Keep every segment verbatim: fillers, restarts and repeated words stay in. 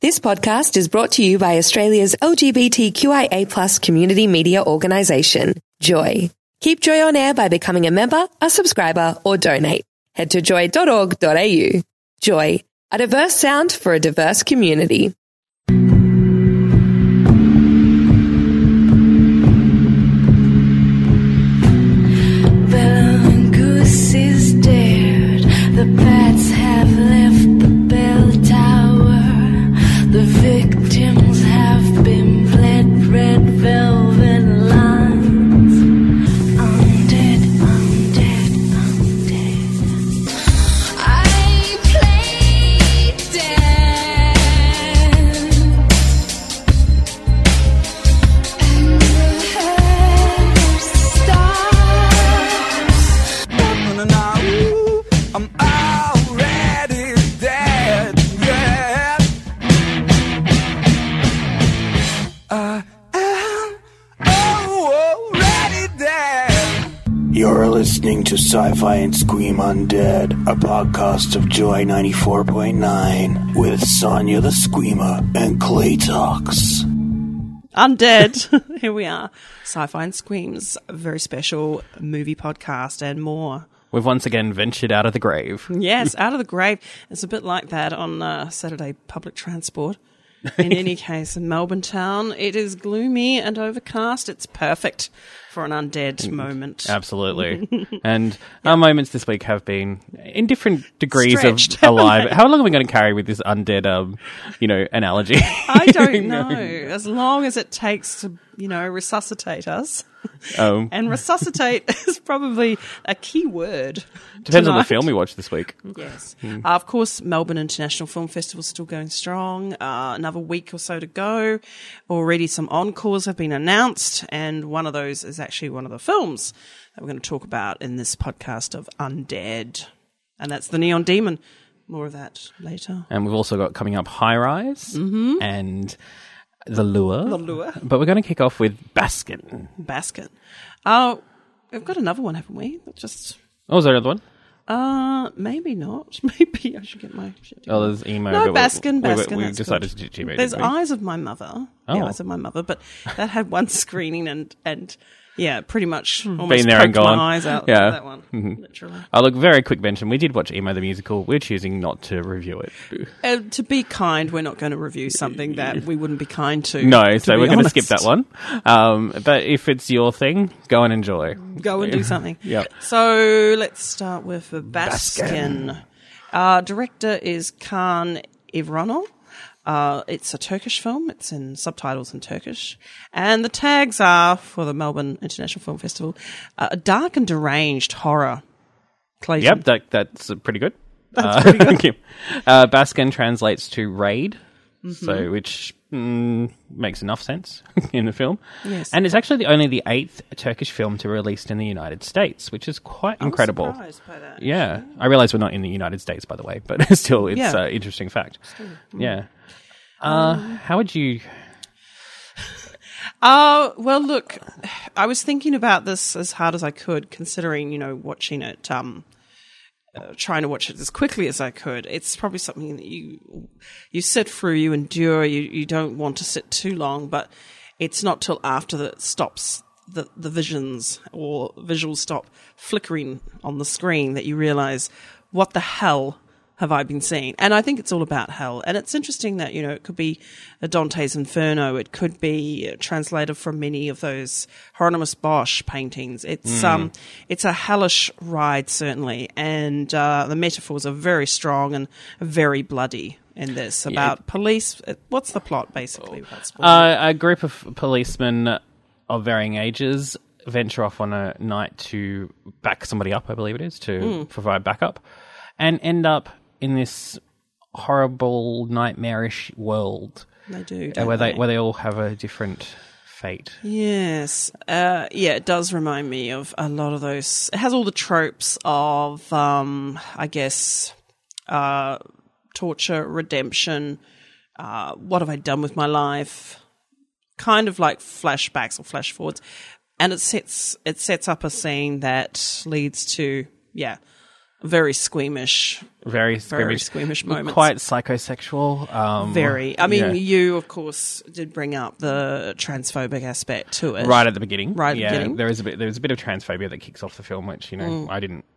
This podcast is brought to you by Australia's L G B T Q I A plus community media organisation, Joy. Keep Joy on air by becoming a member, a subscriber, or donate. Head to joy dot org dot a u. Joy, a diverse sound for a diverse community. You're listening to Sci-Fi and Scream Undead, a podcast of Joy ninety-four point nine with Sonia the Screamer and Clay Talks. Undead. Here we are. Sci-Fi and Screams, a very special movie podcast and more. We've once again ventured out of the grave. Yes, out of the grave. It's a bit like that on uh, Saturday public transport. In any case, in Melbourne town, it is gloomy and overcast. It's perfect for an undead moment. Absolutely. And our moments this week have been in different degrees Stretched, of alive. How long are we going to carry with this undead, um, you know, analogy? I don't know. As long as it takes to, you know, resuscitate us. Um, And resuscitate is probably a key word. Depends tonight. on the film we watch this week. Yes. Uh, of course, Melbourne International Film Festival is still going strong. Uh, another week or so to go. Already some encores have been announced, and one of those is actually one of the films that we're going to talk about in this podcast of Undead. And that's The Neon Demon. More of that later. And we've also got coming up High Rise Mm-hmm. and The Lure. The Lure. But we're going to kick off with Baskin. Basket. Oh, we've got another one, haven't we? Just... Oh, is there another one? Uh, maybe not. Maybe I should get my shit together. Oh, there's emo. No, but we- Baskin, we, Baskin. We, we that's decided good. to do it. There's Eyes of My Mother. Oh. The Eyes of My Mother, but that had one screening and, and yeah, pretty much almost Been there and poked gone. my eyes out. Yeah. That one, Mhm. literally. Oh, look, very quick mention. We did watch Emo the Musical. We're choosing not to review it. Uh, to be kind, we're not going to review something that we wouldn't be kind to. No, to so be we're going to honest. skip that one. Um, but if it's your thing, go and enjoy. Go and do something. Yep. So let's start with Baskin. Uh, director is Kaan Evrenol. Uh, it's a Turkish film. It's in subtitles in Turkish. And the tags are, for the Melbourne International Film Festival, uh, a dark and deranged horror. Clayton. Yep, that that's pretty good. That's uh, pretty good. thank you. Uh, Baskin translates to raid, Mm-hmm. so which mm, makes enough sense in the film. Yes. And it's actually the, only the eighth Turkish film to be released in the United States, which is quite incredible. I was surprised by that. Yeah, I realise we're not in the United States, by the way, but still, it's Yeah. an uh, interesting fact. Yeah. Uh, how would you... Oh, well, look, I was thinking about this as hard as I could, considering, you know, watching it, um, uh, trying to watch it as quickly as I could. It's probably something that you you sit through, you endure, you, you don't want to sit too long, but it's not till after that it stops, the, the visions or visuals stop flickering on the screen that you realise, what the hell have I been seeing? And I think it's all about hell. And it's interesting that, you know, it could be a Dante's Inferno. It could be translated from many of those Hieronymus Bosch paintings. It's, um, it's a hellish ride, certainly. And, uh, the metaphors are very strong and very bloody in this about police. What's the plot, basically? without spoiling? Uh, a group of policemen of varying ages venture off on a night to back somebody up, I believe it is, to Mm. provide backup, and end up in this horrible, nightmarish world They do, uh, don't where they they? where they all have a different fate. Yes. Uh, yeah, it does remind me of a lot of those. It has all the tropes of, um, I guess, uh, torture, redemption, uh, what have I done with my life? Kind of like flashbacks or flash forwards. And it sets, it sets up a scene that leads to, yeah, very squeamish, Very very squeamish, squeamish moments. quite psychosexual. Um, Very. I mean, yeah. you, of course, did bring up the transphobic aspect to it. right at the beginning. Right at the yeah, beginning. There is a bit. There was a bit of transphobia that kicks off the film, which you know Mm. I didn't.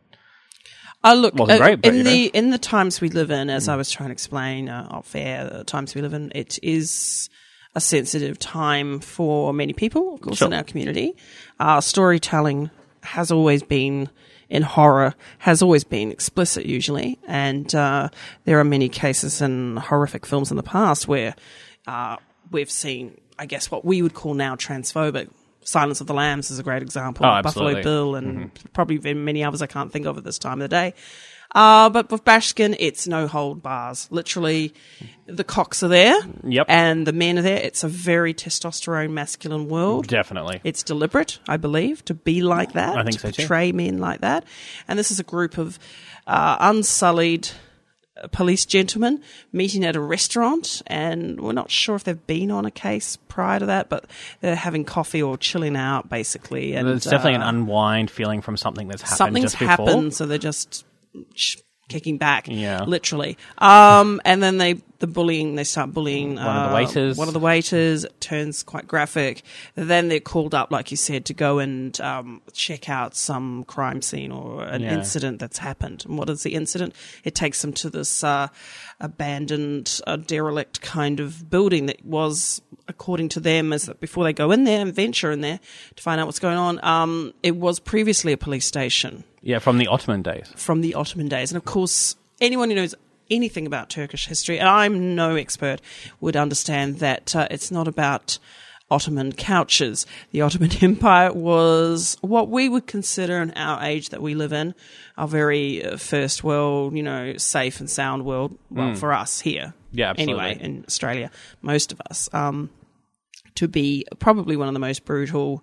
Uh, look, Wasn't uh, great, but, in you know. the in the times we live in, as Mm. I was trying to explain uh, off air, the times we live in, it is a sensitive time for many people, of course, Sure. in our community. Uh, storytelling has always been, in horror, has always been explicit usually, and uh, there are many cases in horrific films in the past where uh, we've seen, I guess, what we would call now transphobic. Silence of the Lambs is a great example. Oh, Buffalo absolutely. Bill and probably very many others I can't think of at this time of the day. Uh, but with Bashkin, it's no hold bars. Literally, the cocks are there. Yep. And the men are there. It's a very testosterone masculine world. Definitely. It's deliberate, I believe, to be like that. I think to so too. portray men like that. And this is a group of uh, unsullied uh, police gentlemen meeting at a restaurant, and we're not sure if they've been on a case prior to that, but they're having coffee or chilling out, basically. And There's definitely uh, an unwind feeling from something that's happened something's just before. happened, so they're just sh- kicking back, Yeah. literally. Um, and then they the bullying, they start bullying One of the uh, waiters. One of the waiters. It turns quite graphic. Then they're called up, like you said, to go and um, check out some crime scene or an Yeah. incident that's happened. And what is the incident? It takes them to this uh, abandoned, uh, derelict kind of building that was, according to them, is that before they go in there and venture in there to find out what's going on, um, it was previously a police station Yeah, from the Ottoman days. from the Ottoman days. And of course, anyone who knows anything about Turkish history, and I'm no expert, would understand that uh, it's not about Ottoman couches. The Ottoman Empire was what we would consider in our age that we live in, our very uh, first world, you know, safe and sound world, well, for us here. Yeah, absolutely. Anyway, in Australia, most of us, um, to be probably one of the most brutal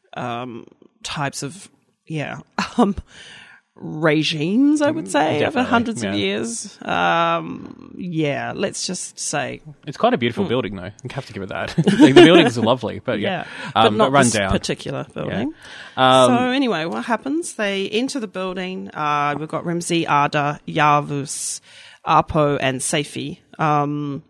um, types of, yeah, um, regimes, I would say, over Definitely, hundreds yeah. of years. Um, yeah, let's just say, It's quite a beautiful building, though. You have to give it that. the, the buildings are lovely, but yeah, yeah, but um, not run this down. particular building. Um, So anyway, what happens? They enter the building. Uh, we've got Rimzi, Arda, Yavuz, Apo, and Safi. Um,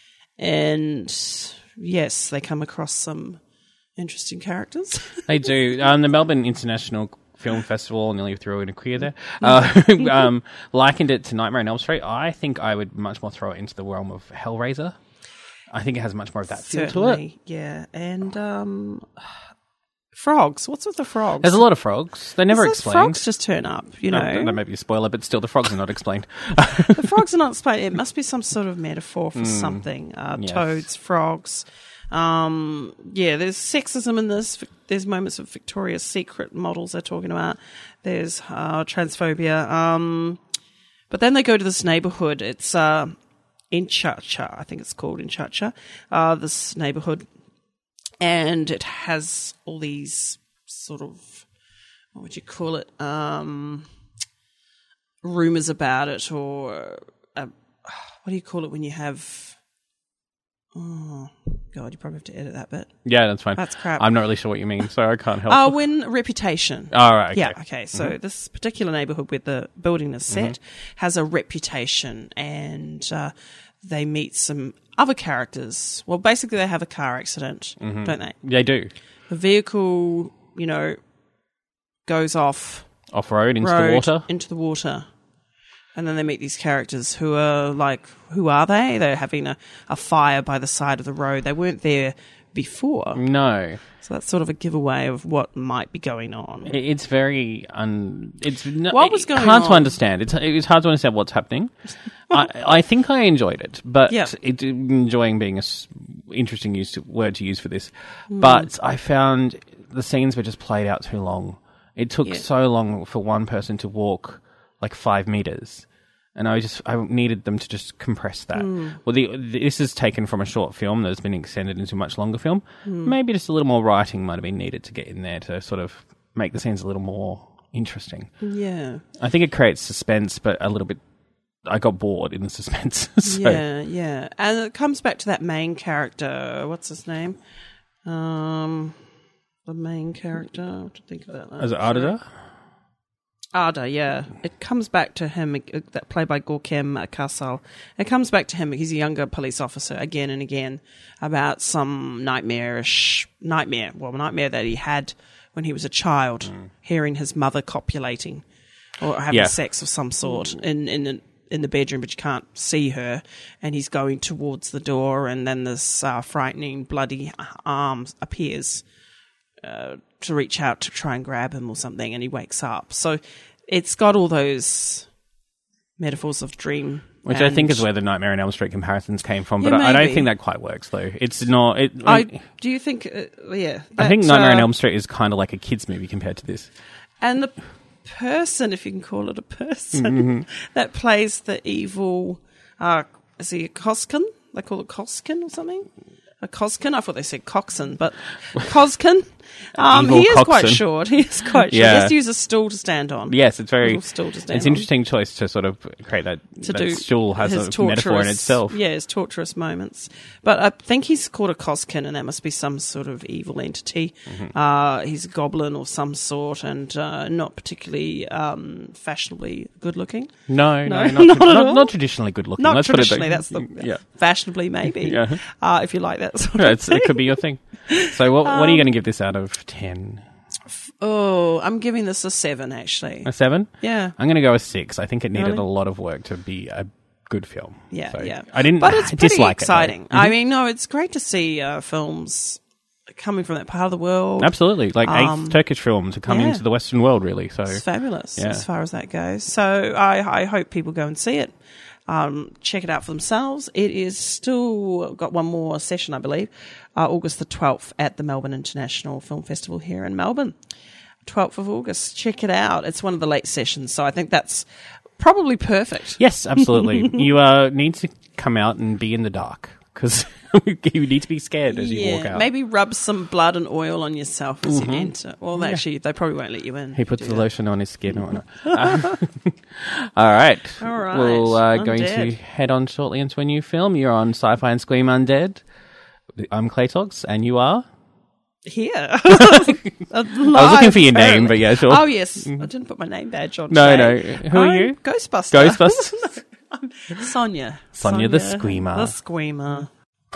and yes, they come across some interesting characters. They do. Um, the Melbourne International Film Festival, nearly threw in a queer there, uh, um, likened it to Nightmare on Elm Street. I think I would much more throw it into the realm of Hellraiser. I think it has much more of that feel to it. Certainly, yeah. And um, frogs. What's with the frogs? There's a lot of frogs. They're never Those explained. Frogs just turn up, you know. No, that may be a spoiler, but still, the frogs are not explained. The frogs are not explained. It must be some sort of metaphor for something. Uh, yes. Toads, frogs. Um, yeah, there's sexism in this. There's moments of Victoria's Secret models they're talking about. There's uh, transphobia. Um, but then they go to this neighborhood. It's uh, Inchacha, I think it's called Inchacha, uh, this neighborhood. And it has all these sort of, what would you call it, um, rumors about it, or uh, what do you call it when you have, oh, God, you probably have to edit that bit. Yeah, that's fine. That's crap. I'm not really sure what you mean, so I can't help. Uh, when reputation. All right. Okay. Yeah, okay. So this particular neighborhood where the building is set has a reputation, and uh, they meet some other characters. Well, basically they have a car accident, don't they? They do. The vehicle, you know, goes off Off road into road the water. into the water. And then they meet these characters who are like, who are they? They're having a, a fire by the side of the road. They weren't there before. No. So that's sort of a giveaway of what might be going on. It- It's very un. It's no, What was going hard to on? understand. It's it's hard to understand what's happening. I I think I enjoyed it, but Yeah. it, enjoying being a s- interesting use to, word to use for this. Hmm. But I found the scenes were just played out too long. It took Yeah. so long for one person to walk like five meters. And I just I needed them to just compress that. Hmm. Well, the, this is taken from a short film that's been extended into a much longer film. Hmm. Maybe just a little more writing might have been needed to get in there to sort of make the scenes a little more interesting. Yeah. I think it creates suspense, but a little bit. I got bored in the suspense. so, Yeah, yeah. And it comes back to that main character. What's his name? Um, the main character. I have to think of that. Is it Ardita? Ada, yeah. It comes back to him, uh, that played by Gorkem Kasal. It comes back to him, he's a younger police officer, again and again, about some nightmarish nightmare, well, nightmare that he had when he was a child, mm. hearing his mother copulating or having yeah. sex of some sort in, in, in the bedroom, but you can't see her, and he's going towards the door, and then this uh, frightening, bloody arm appears uh, to reach out to try and grab him or something, and he wakes up. So it's got all those metaphors of dream. Which I think is where the Nightmare on Elm Street comparisons came from, but Yeah, I, I don't maybe. think that quite works, though. It's not... It, I, do you think, uh, yeah. I think that, Nightmare on uh, Elm Street is kind of like a kid's movie compared to this. And the person, if you can call it a person, Mm-hmm. that plays the evil, uh, is he a Koskin? They call it Koskin or something? A Koskin? I thought they said Coxon, but Koskin. Um, Evil he is quite Coxon. short. He is quite short. Yeah. He has to use a stool to stand on. Yes, it's very... Little stool to stand It's an on. interesting choice to sort of create that... To that do stool has his a metaphor in torturous- itself. Yeah, his torturous moments. But I think he's called a Koskin, and that must be some sort of evil entity. Mm-hmm. Uh, he's a goblin of some sort, and uh, not particularly um, fashionably good-looking. No, No, no, not, not not, at not, all. not traditionally good looking. Not Let's traditionally, put it that's the yeah. fashionably maybe, Yeah. uh, if you like that sort Yeah, of it's, thing. it could be your thing. So, what, what are you going to give this out of ten? Oh, I'm giving this a seven, actually. A seven? Yeah. I'm going to go a six. I think it needed Really? a lot of work to be a good film. Yeah, So yeah. I didn't But it's pretty dislike exciting. it. though. I mean, no, it's great to see uh, films coming from that part of the world. Absolutely. Like Um, eighth Turkish film to come yeah. into the Western world, really. So It's fabulous Yeah. as far as that goes. So I, I hope people go and see it. Um, check it out for themselves. It is still got one more session, I believe, uh, August the twelfth at the Melbourne International Film Festival here in Melbourne. twelfth of August. Check it out. It's one of the late sessions, so I think that's probably perfect. yes, absolutely. you uh, need to come out and be in the dark because you need to be scared as you walk out. Maybe rub some blood and oil on yourself as you enter. Well, actually, they probably won't let you in. He if puts you the do that. lotion on his skin or whatnot. Uh, all right. All right. We're uh, going Undead. to head on shortly into a new film. You're on Sci-Fi and Scream Undead. I'm Clay Talks, and you are? Here. I was looking for your name, but yeah, sure. Oh, yes. I didn't put my name badge on. No, today. no. Who are I'm you? Ghostbuster. Ghostbusters? I'm Sonia. Sonia the Screamer. The Screamer.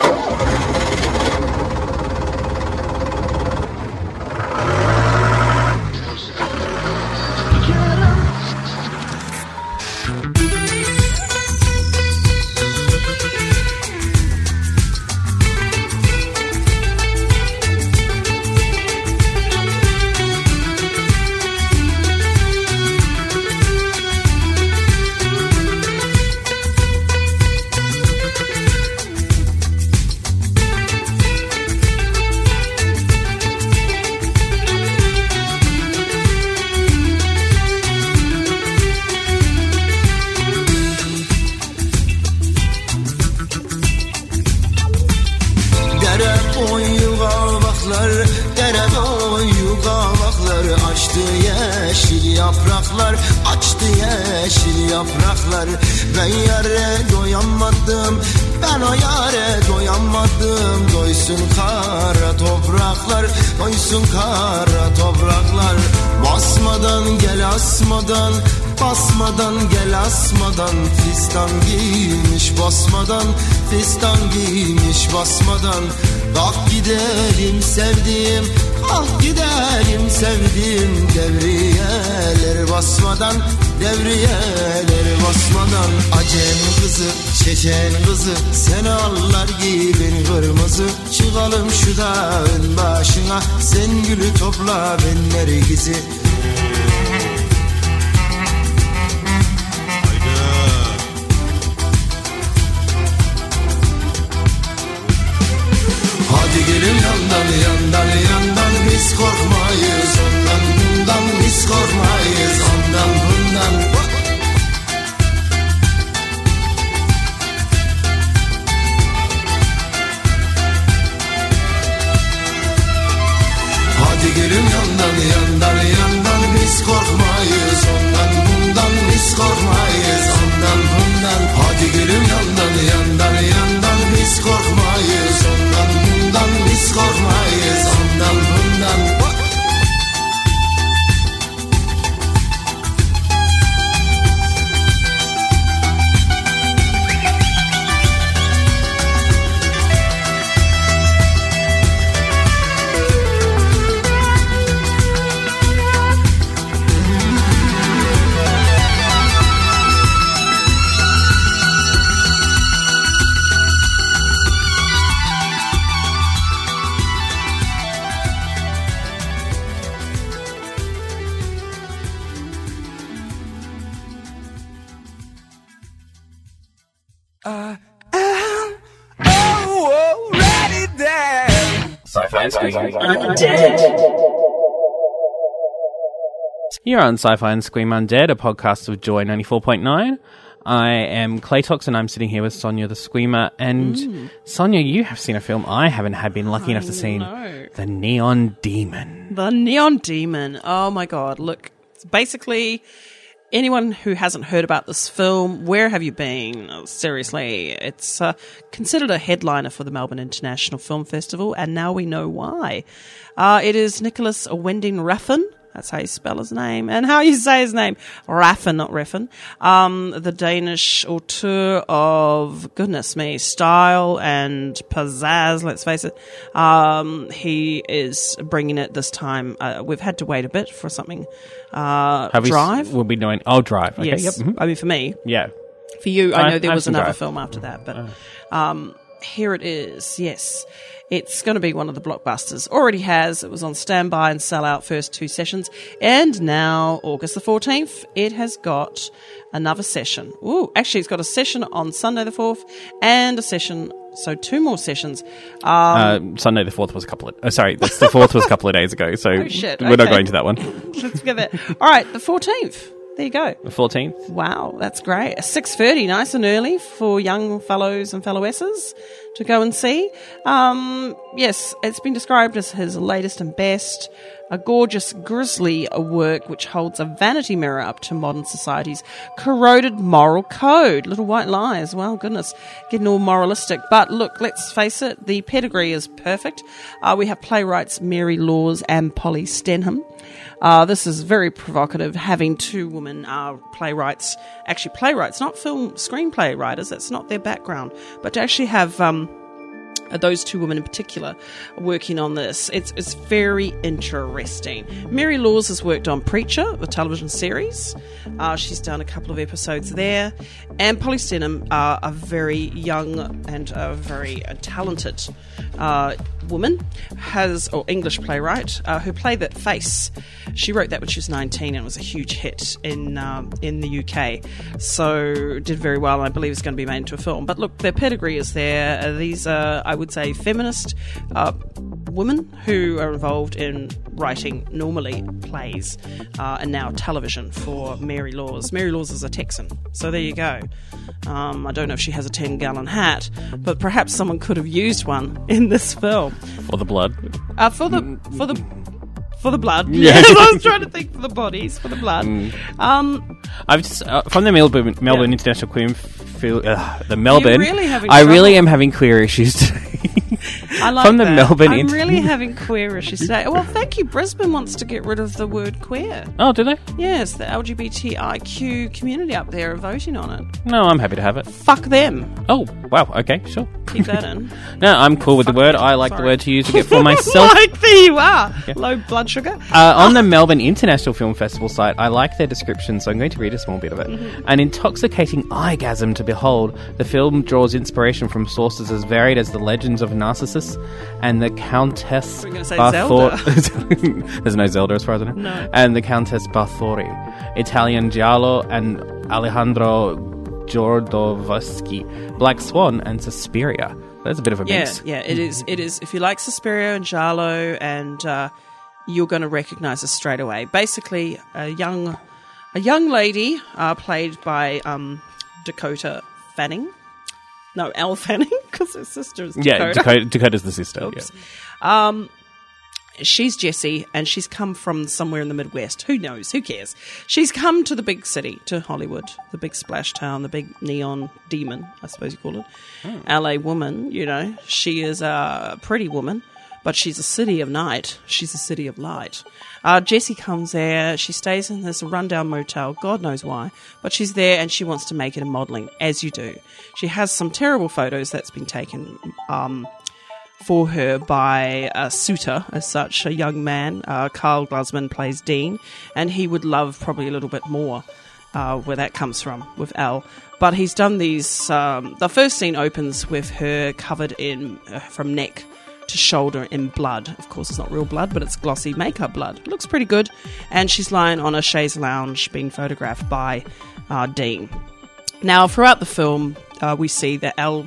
Dere boyu kavaklar, dere boyu kavaklar açtı yeşil yapraklar, açtı yeşil yapraklar. Ben yare doyamadım, ben o yare doyamadım. Doysun kara topraklar, doysun kara topraklar. Basmadan gel asmadan, basmadan gel asmadan. Fistan giymiş basmadan, fistan giymiş basmadan. Kalk gidelim sevdiğim, kalk gidelim sevdiğim. Devriyeler basmadan, devriyeler basmadan. Acem kızı, çeçen kızı, sen allar giyibin kırmızı. Çıkalım şu dağın başına, sen gülü topla ben nergizi. Hadi gelin yandan yandan yandan, biz korkmayız ondan bundan, biz korkmayız ondan bundan. Hadi gelin yandan yandan yandan, biz korkmayız ondan bundan, biz korkmayız ondan bundan. Hadi gelin yandan yandan yandan, biz korkmayız ondan bundan, biz korkmayız ondan bundan. Sci-Fi and Scream Undead. You're on Sci-Fi and Scream Undead, a podcast of Joy ninety-four point nine. I am Claytox, and I'm sitting here with Sonia the Screamer. And mm. Sonia, you have seen a film I haven't had been lucky enough to see. The Neon Demon. The Neon Demon. Oh my God. Look, it's basically anyone who hasn't heard about this film, where have you been? Oh, seriously, it's uh, considered a headliner for the Melbourne International Film Festival, and now we know why. Uh, it is Nicholas Winding Refn. That's how you spell his name and how you say his name. Refn, not Refn. Um, the Danish auteur of, goodness me, style and pizzazz, let's face it. Um, he is bringing it this time. Uh, we've had to wait a bit for something. Uh, Have Drive. We, we'll be doing, oh, Drive. Okay, yes. Yep. Mm-hmm. I mean, for me. Yeah. For you, I know I, there I've was another Drive. film after that, but um, here it is, yes. It's going to be one of the blockbusters. Already has. It was on standby and sell out first two sessions. And now, August the fourteenth, it has got another session. Ooh, actually, it's got a session on Sunday the fourth and a session, so two more sessions. Um, uh, Sunday the fourth was a couple of... Oh, sorry, that's the fourth was a couple of days ago, so oh, shit. we're Okay. not going to that one. Let's get that. All right, the fourteenth. There you go. The fourteenth? Wow, that's great. six thirty, nice and early for young fellows and fellowesses to go and see. Um, yes, it's been described as his latest and best, a gorgeous, grisly work which holds a vanity mirror up to modern society's corroded moral code. Little white lies, well, goodness, getting all moralistic. But look, let's face it, the pedigree is perfect. Uh, we have playwrights Mary Laws and Polly Stenham. Uh, this is very provocative, having two women uh, playwrights, actually playwrights, not film screenplay writers, that's not their background, but to actually have um, those two women in particular working on this. It's it's very interesting. Mary Laws has worked on Preacher, the television series. Uh, she's done a couple of episodes there. And Polly Stenham, uh, a very young and a very uh, talented uh, woman, has or English playwright, uh, who played that Face. She wrote that when she was nineteen and it was a huge hit in um, in the U K. So did very well, and I believe it's going to be made into a film. But look, their pedigree is there. Uh, these are, I would say, feminist uh, women who are involved in writing normally plays uh, and now television for Mary Laws. Mary Laws is a Texan, so there you go. Um, I don't know if she has a ten-gallon hat, but perhaps someone could have used one in this film. For the blood. Uh, for the for the for the blood. Yeah. Yes, I was trying to think for the bodies, for the blood. Mm. Um, I've just uh, from the Melbourne Melbourne Yeah. International Film Fil- uh, the Melbourne. really having I trouble? really am having queer issues today. I like From the that. Melbourne I'm Inter- really having queer issues today. Well, thank you. Brisbane wants to get rid of the word queer. Oh, do they? Yes, the L G B T I Q community up there are voting on it. No, I'm happy to have it. Fuck them. Oh, wow. Okay, sure. Keep that in. No, I'm cool with the word. I like the Sorry. word to use it for myself. Like, there you are. Low blood sugar. Uh, on the Melbourne International Film Festival site, I like their description, so I'm going to read a small bit of it. Mm-hmm. An intoxicating eyegasm to behold, the film draws inspiration from sources as varied as the legends of Narcissus and the Countess We're gonna say Barthor- There's no Zelda as far as I know. No. And the Countess Barthori, Italian Giallo and Alejandro Jodorowsky, Black Swan and Suspiria. There's a bit of a Yeah, mix. yeah, it is. It is. If you like Suspiria and Giallo, and uh, you're going to recognise this straight away. Basically, a young, a young lady uh, played by um, Dakota Fanning. No, Elle Fanning, because her sister is Dakota. Yeah, Dakota, Dakota's the sister. Oops. Yeah. Um, she's Jessie, and she's come from somewhere in the Midwest. Who knows? Who cares? She's come to the big city, to Hollywood, the big splash town, the big neon demon, I suppose you call it. Hmm. L A woman, you know. She is a pretty woman, but she's a city of night. She's a city of light. Uh, Jessie comes there. She stays in this rundown motel. God knows why. But she's there and she wants to make it in modelling, as you do. She has some terrible photos that's been taken um, for her by a suitor, as such, a young man. Uh, Carl Glusman plays Dean, and he would love probably a little bit more uh, where that comes from with Elle. But he's done these... Um, the first scene opens with her covered in uh, from neck to shoulder in blood. Of course, it's not real blood, but it's glossy makeup blood. It looks pretty good. And she's lying on a chaise lounge being photographed by uh, Dean. Now, throughout the film, uh, we see that Elle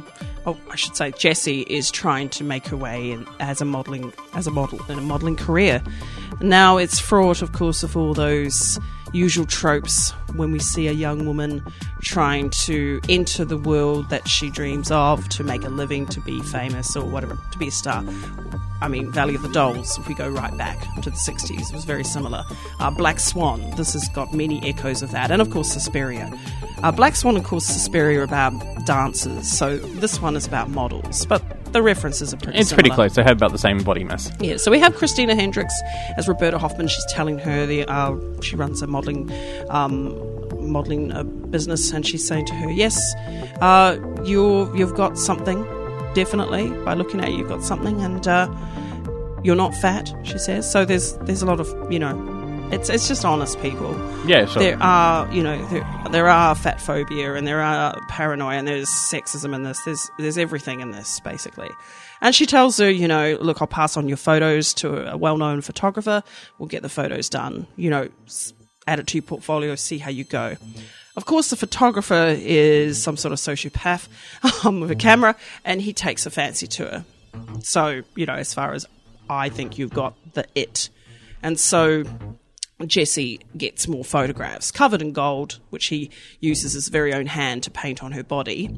oh, I should say, Jessie is trying to make her way in as a modelling as a model in a modelling career. Now it's fraught, of course, of all those usual tropes when we see a young woman trying to enter the world that she dreams of, to make a living, to be famous or whatever, to be a star. I mean, Valley of the Dolls, if we go right back to the sixties, was very similar. Uh, Black Swan, this has got many echoes of that. And, of course, Suspiria. Uh, Black Swan, of course, Suspiria are about dancers, so this one is about models. But the references are pretty It's similar. pretty close. They have about the same body mass. Yeah, so we have Christina Hendricks as Roberta Hoffman. She's telling her the uh, she runs a modelling um, modelling uh, business, and she's saying to her, "Yes, uh, you you've got something. Definitely, by looking at you, you've got something, and uh, you're not fat." She says. So there's there's a lot of you know. It's it's just honest people. Yeah, sure. There are you know there, there are fat phobia, and there are paranoia, and there's sexism in this. There's there's everything in this basically. And she tells her, you know, look, I'll pass on your photos to a well-known photographer. We'll get the photos done. You know, add it to your portfolio. See how you go. Of course, the photographer is some sort of sociopath um, with a camera, and he takes a fancy to her. So you know, as far as I think, you've got the it, and so Jessie gets more photographs covered in gold, which he uses his very own hand to paint on her body.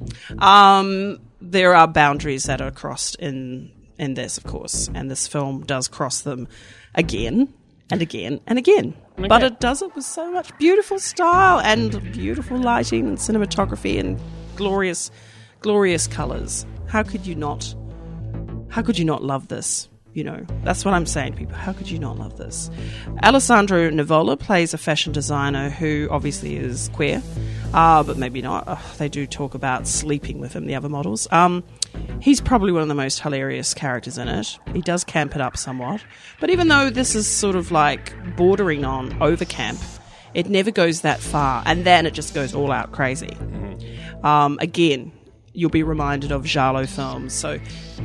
Um, there are boundaries that are crossed in in this, of course, and this film does cross them again and again and again. Okay. But it does it with so much beautiful style and beautiful lighting and cinematography and glorious, glorious colours. How could you not? How could you not love this? You know, that's what I'm saying to people. How could you not love this? Alessandro Nivola plays a fashion designer who obviously is queer, uh, but maybe not. Oh, they do talk about sleeping with him, the other models. Um, he's probably one of the most hilarious characters in it. He does camp it up somewhat. But even though this is sort of like bordering on overcamp, it never goes that far. And then it just goes all out crazy. Mm-hmm. Um, again, you'll be reminded of Giallo films. So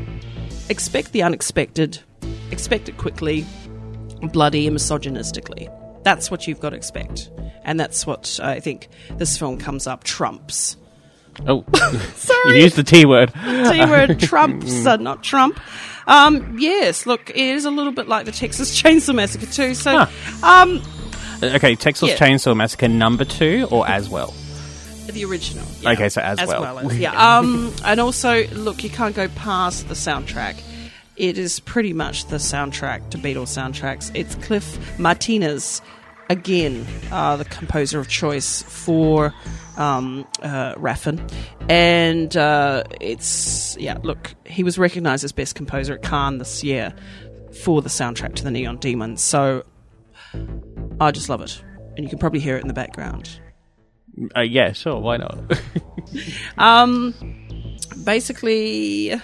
expect the unexpected, expect it quickly, bloody and misogynistically. That's what you've got to expect. And that's what I think this film comes up trumps. Oh, sorry. You used the T word. T word trumps, uh, not Trump. Um, yes, look, it is a little bit like the Texas Chainsaw Massacre too. So, huh. um, okay, Texas yeah. Chainsaw Massacre number two or as well? The original. Yeah. Okay, so as, as well. well as, yeah. Um, and also, look, you can't go past the soundtrack. It is pretty much the soundtrack to Beatles soundtracks. It's Cliff Martinez, again, uh, the composer of choice for um, uh, Raffin. And uh, it's, yeah, look, he was recognised as Best Composer at Cannes this year for the soundtrack to the Neon Demon. So I just love it. And you can probably hear it in the background. Uh, yeah, sure, why not? um, basically,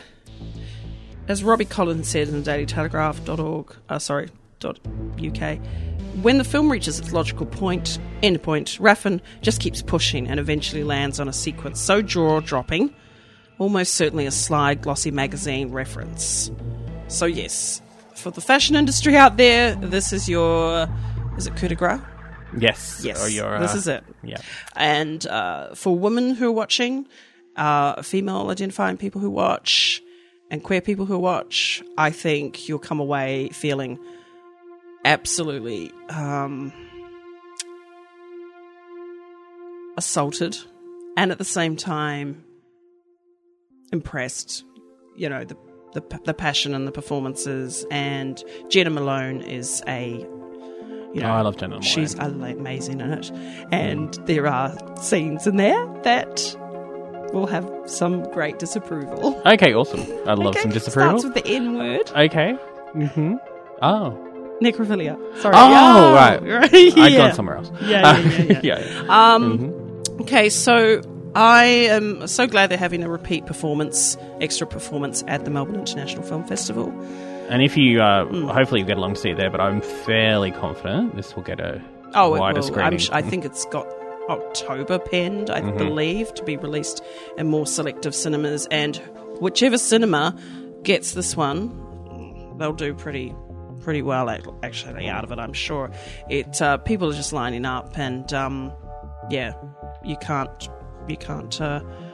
as Robbie Collins said in the daily telegraph dot org, uh, sorry, .uk, when the film reaches its logical point, end point, Raffin just keeps pushing and eventually lands on a sequence so jaw-dropping, almost certainly a slide glossy magazine reference. So yes, for the fashion industry out there, this is your, is it coup de grace? Yes. Yes, or your, uh, this is it. Yeah. And uh, for women who are watching, uh, female identifying people who watch, and queer people who watch, I think you'll come away feeling absolutely um, assaulted and at the same time impressed. You know, the, the, the passion and the performances, and Jenna Malone is a... You know, oh, I love Jenna Malone. She's amazing in it. And there are scenes in there that will have some great disapproval. Okay, awesome. I love okay, some disapproval. Starts with the N word. Okay. Mm-hmm. Oh. Necrophilia. Sorry. Oh, right. right. yeah. I'd gone somewhere else. Yeah, yeah, yeah. yeah. yeah, yeah. Um, mm-hmm. Okay, so I am so glad they're having a repeat performance, extra performance at the Melbourne International Film Festival. And if you, uh, mm. hopefully you get along to see it there, but I'm fairly confident this will get a oh, wider it will. screening. I'm sh- I think it's got October penned, I mm-hmm. believe, to be released in more selective cinemas. And whichever cinema gets this one, they'll do pretty pretty well actually out of it, I'm sure. It uh, people are just lining up, and um, yeah, you can't you can't uh,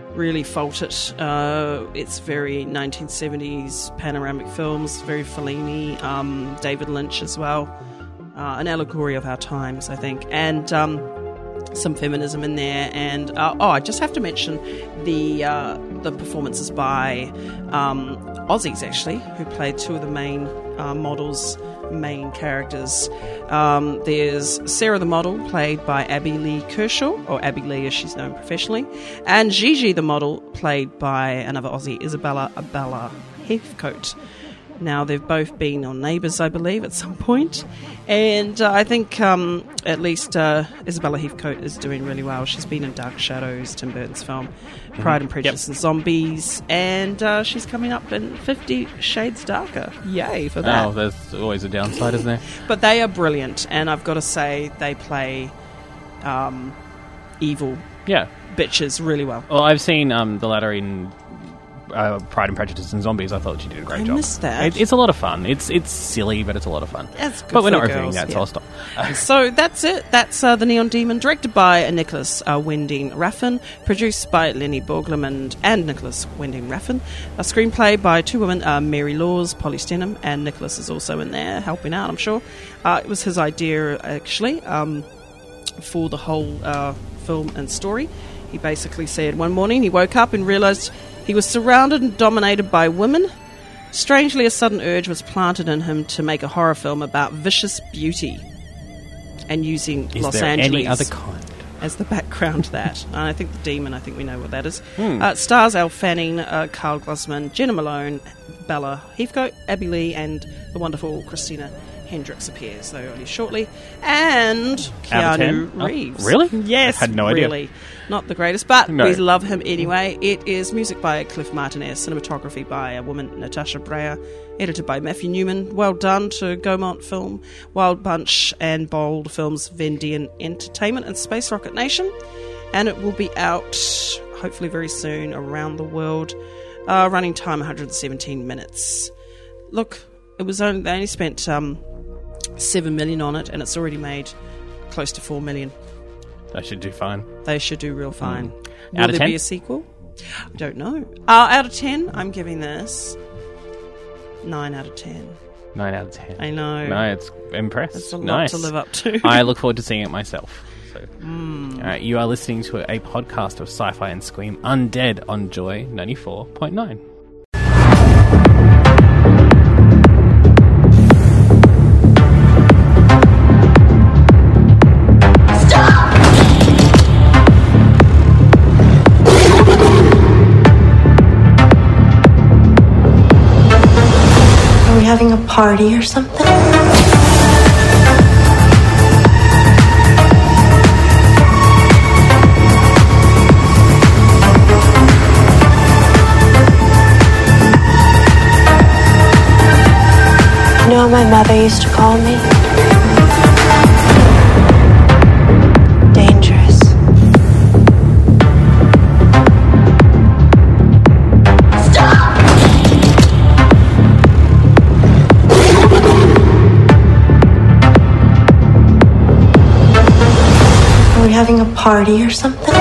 really fault it. Uh, it's very nineteen seventies panoramic films, very Fellini, um, David Lynch as well. Uh, an allegory of our times, I think. And um, some feminism in there. And, uh, oh, I just have to mention the uh, the performances by um, Aussies, actually, who played two of the main uh, models, main characters. Um, there's Sarah the model, played by Abby Lee Kershaw, or Abby Lee as she's known professionally, and Gigi the model, played by another Aussie, Isabella Abella Heathcote. Now, they've both been on Neighbours, I believe, at some point. And uh, I think um, at least uh, Isabella Heathcote is doing really well. She's been in Dark Shadows, Tim Burton's film, Pride and Prejudice Yep. and Zombies. And uh, she's coming up in Fifty Shades Darker. Yay for that. Oh, there's always a downside, isn't there? But they are brilliant. And I've got to say, they play um, evil Yeah. bitches really well. Well, I've seen um, the latter in uh, Pride and Prejudice and Zombies. I thought she did a great I job. missed that. It, it's a lot of fun. It's it's silly, but it's a lot of fun. That's good but we're for not the reviewing girls, that, yeah. so I'll stop. So that's it. That's uh, The Neon Demon, directed by Nicholas uh, Winding Refn, produced by Lenny Borglum and, and Nicholas Winding Refn. A screenplay by two women, uh, Mary Laws, Polly Stenham, and Nicholas is also in there helping out, I'm sure. Uh, it was his idea, actually, um, for the whole uh, film and story. He basically said one morning he woke up and realised he was surrounded and dominated by women. Strangely, a sudden urge was planted in him to make a horror film about vicious beauty and using Is Los there Angeles any other kind? as the background to that. And I think the demon, I think we know what that is. Hmm. Uh, it stars Elle Fanning, uh, Carl Glusman, Jenna Malone, Bella Heathcote, Abby Lee, and the wonderful Christina Hendricks appears, though only shortly. And Out of ten? Keanu Oh, Reeves. really? Yes, I had no idea. really. Not the greatest, but No. we love him anyway. It is music by Cliff Martinez, cinematography by a woman, Natasha Breyer, edited by Matthew Newman. Well done to Gaumont Film, Wild Bunch, and Bold Films, Vendian Entertainment, and Space Rocket Nation. And it will be out, hopefully very soon, around the world. Uh, running time one hundred seventeen minutes. Look, it was only they only spent um, seven million on it, and it's already made close to four million. That should do fine. They should do real fine. Mm. Will Out of there ten? be a sequel? I don't know. Uh, out of ten, I'm giving this nine out of ten. Nine out of ten. I know. No, it's impressed. It's a lot nice. to live up to. I look forward to seeing it myself. So, Mm. all right, you are listening to a podcast of Sci-Fi and Scream Undead on Joy ninety-four point nine. Are we having a party or something? You know what my mother used to call me? Dangerous. Are we having a party or something?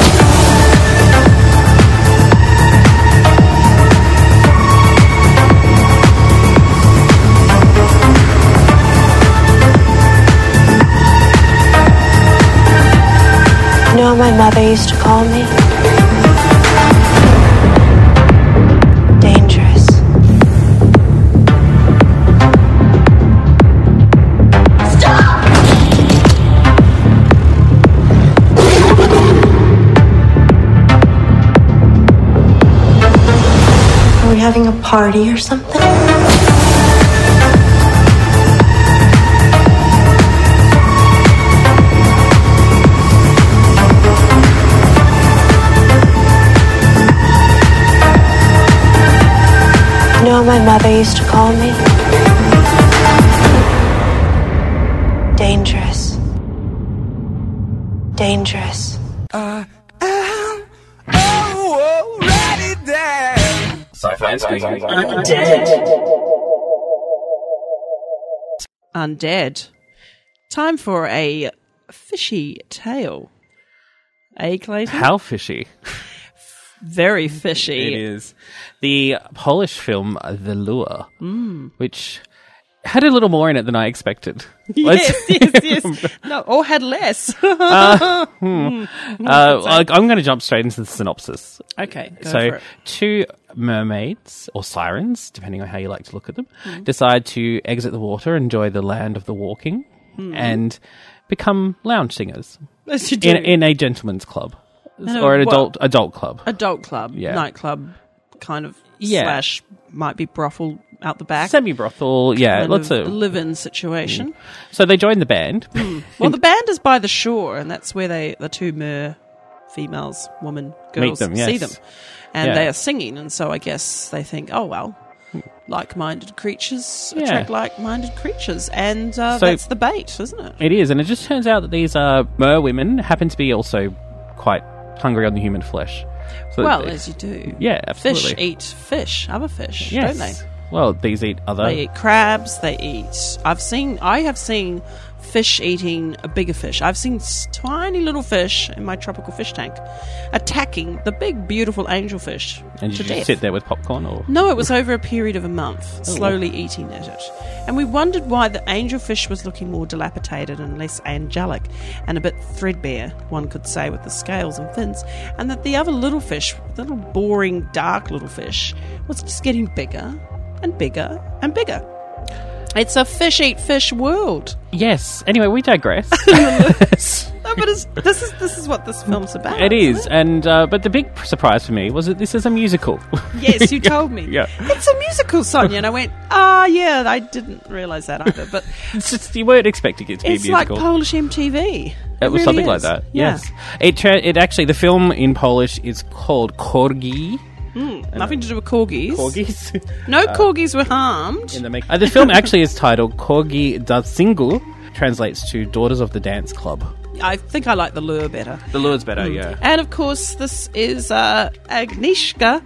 You know what my mother used to call me? Dangerous. Are we having a party or something? You know what my mother used to call me? Dangerous. Dangerous. Sci-Fi and Scream. Undead. Time for a fishy tale. Eh, Clayton? How fishy? very fishy. It is. The Polish film, The Lure, Mm. which had a little more in it than I expected. Yes, yes, yes. No, or had less. uh, hmm. uh, like, I'm going to jump straight into the synopsis. Okay, go so for it. two mermaids, or sirens, depending on how you like to look at them, Mm. decide to exit the water, enjoy the land of the walking, Mm. and become lounge singers As you do. in, in a gentleman's club. No, or an well- adult adult club. Adult club, Yeah. nightclub, kind of Yeah. slash might be brothel out the back. Semi-brothel, yeah, kind lots of of... live-in situation. So they join the band. Well, the band is by the shore, and that's where they the two mer females, woman, girls them, see yes. them, and Yeah. they are singing. And so I guess they think, oh well, like-minded creatures Yeah. attract like-minded creatures, and uh, So- that's the bait, isn't it? It is, and it just turns out that these uh, mer women happen to be also quite hungry on the human flesh. So Well, they- as you do. Yeah, Fish absolutely. eat fish, other fish, yes. don't they? Well, these eat other... They eat crabs. They eat. I've seen. I have seen fish eating a bigger fish. I've seen s- tiny little fish in my tropical fish tank attacking the big, beautiful angelfish and to you death. just sit there with popcorn, or... No, it was over a period of a month, Oh. slowly eating at it. And we wondered why the angelfish was looking more dilapidated and less angelic and a bit threadbare, one could say, with the scales and fins, and that the other little fish, the little boring, dark little fish, was just getting bigger and bigger and bigger. It's a fish eat fish world. Yes. Anyway, we digress. No, but it's, this is this is what this film's about. It is, isn't and uh, but the big surprise for me was that this is a musical. it? Yes, you told me. Yeah. It's a musical, Sonia. And I went, ah, yeah, I didn't realise that either. But It's just, you weren't expecting it to it's be a like musical. Polish M T V. it was really something is. like that. Yeah. Yes. It tra- it actually the film in Polish is called Korgi. Nothing to do with corgis. Corgis. No corgis were harmed. in the make- uh, the film actually is titled Korgi da Singu, translates to Daughters of the Dance Club. I think I like the lure better. The lure's better, yeah. And of course, this is uh, Agnieszka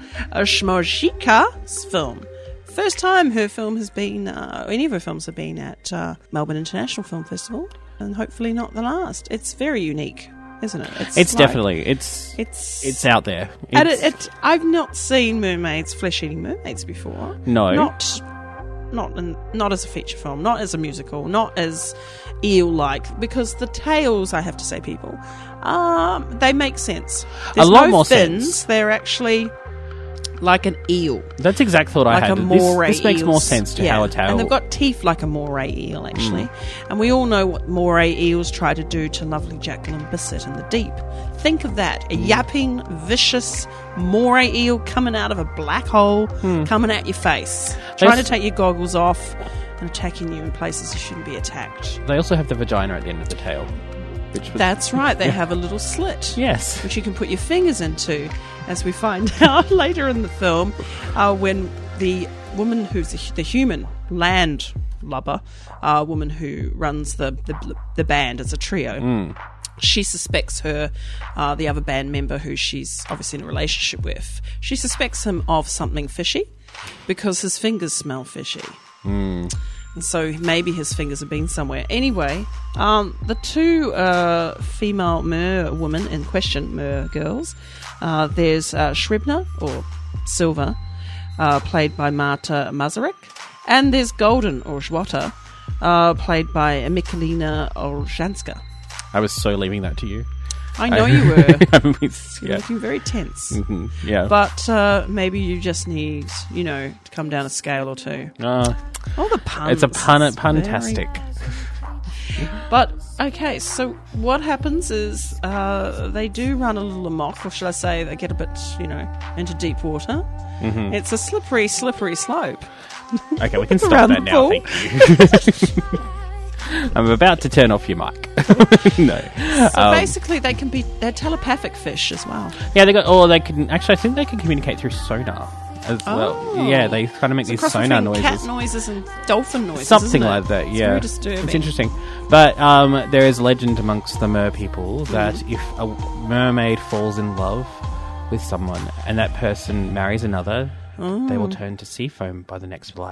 Smorzyka's film. First time her film has been, uh, any of her films have been at uh, Melbourne International Film Festival, and hopefully not the last. It's very unique, isn't it? It's like- definitely it's It's it's out there. And It's- it, it, I've not seen mermaids, flesh-eating mermaids before. No. not not in, not as a feature film, not as a musical, not as eel-like. Because the tails, I have to say, people, um, they make sense. There's lot no more fins. sense. They're actually like an eel, That's exactly what I like had. a This- moray. This, makes more eels. sense to Yeah. how a tail. And they've got teeth like a moray eel, actually. Mm. And we all know what moray eels try to do to lovely Jacqueline Bisset in the deep. Think of that. A yapping, vicious moray eel coming out of a black hole, coming at your face, trying to Those- take your goggles off and attacking you in places you shouldn't be attacked. They also have the vagina at the end of the tail, which was, That's right. They have a little slit. yes. Which you can put your fingers into, as we find out later in the film, uh, when the woman who's the, the human land lubber, uh, woman who runs the, the the band as a trio, she suspects her, uh, the other band member who she's obviously in a relationship with, she suspects him of something fishy because his fingers smell fishy. And so maybe his fingers have been somewhere. Anyway, um, the two uh, female mer women in question, mer girls, uh, there's uh, Shribna, or Silver, uh, played by Marta Mazarek, and there's Golden, or Żłota, uh, played by Mikalina Olshanska. I was so leaving that to you. I know you were. It's- You're yeah. looking very tense. Mhm, yeah. But uh, maybe you just need, you know, to come down a scale or two. Uh, All the puns. it's a pun, It's very- puntastic. But, okay, so what happens is uh, they do run a little amok, or should I say they get a bit, you know, into deep water. Mm-hmm. It's a slippery, slippery slope. Okay, we can stop Around that the now. pool. Thank you. I'm about to turn off your mic. no. So Um, basically they can be, they're telepathic fish as well. yeah, they got. Or they can actually. I think they can communicate through sonar as well. Oh. Yeah, they kind of make It's a these cross sonar between noises. cat noises and dolphin noises, Something isn't it? like that, It's yeah. very disturbing. It's interesting. But um, there is legend amongst the mer people that Mm. if a mermaid falls in love with someone and that person marries another, they Oh. will turn to sea foam by the next flight.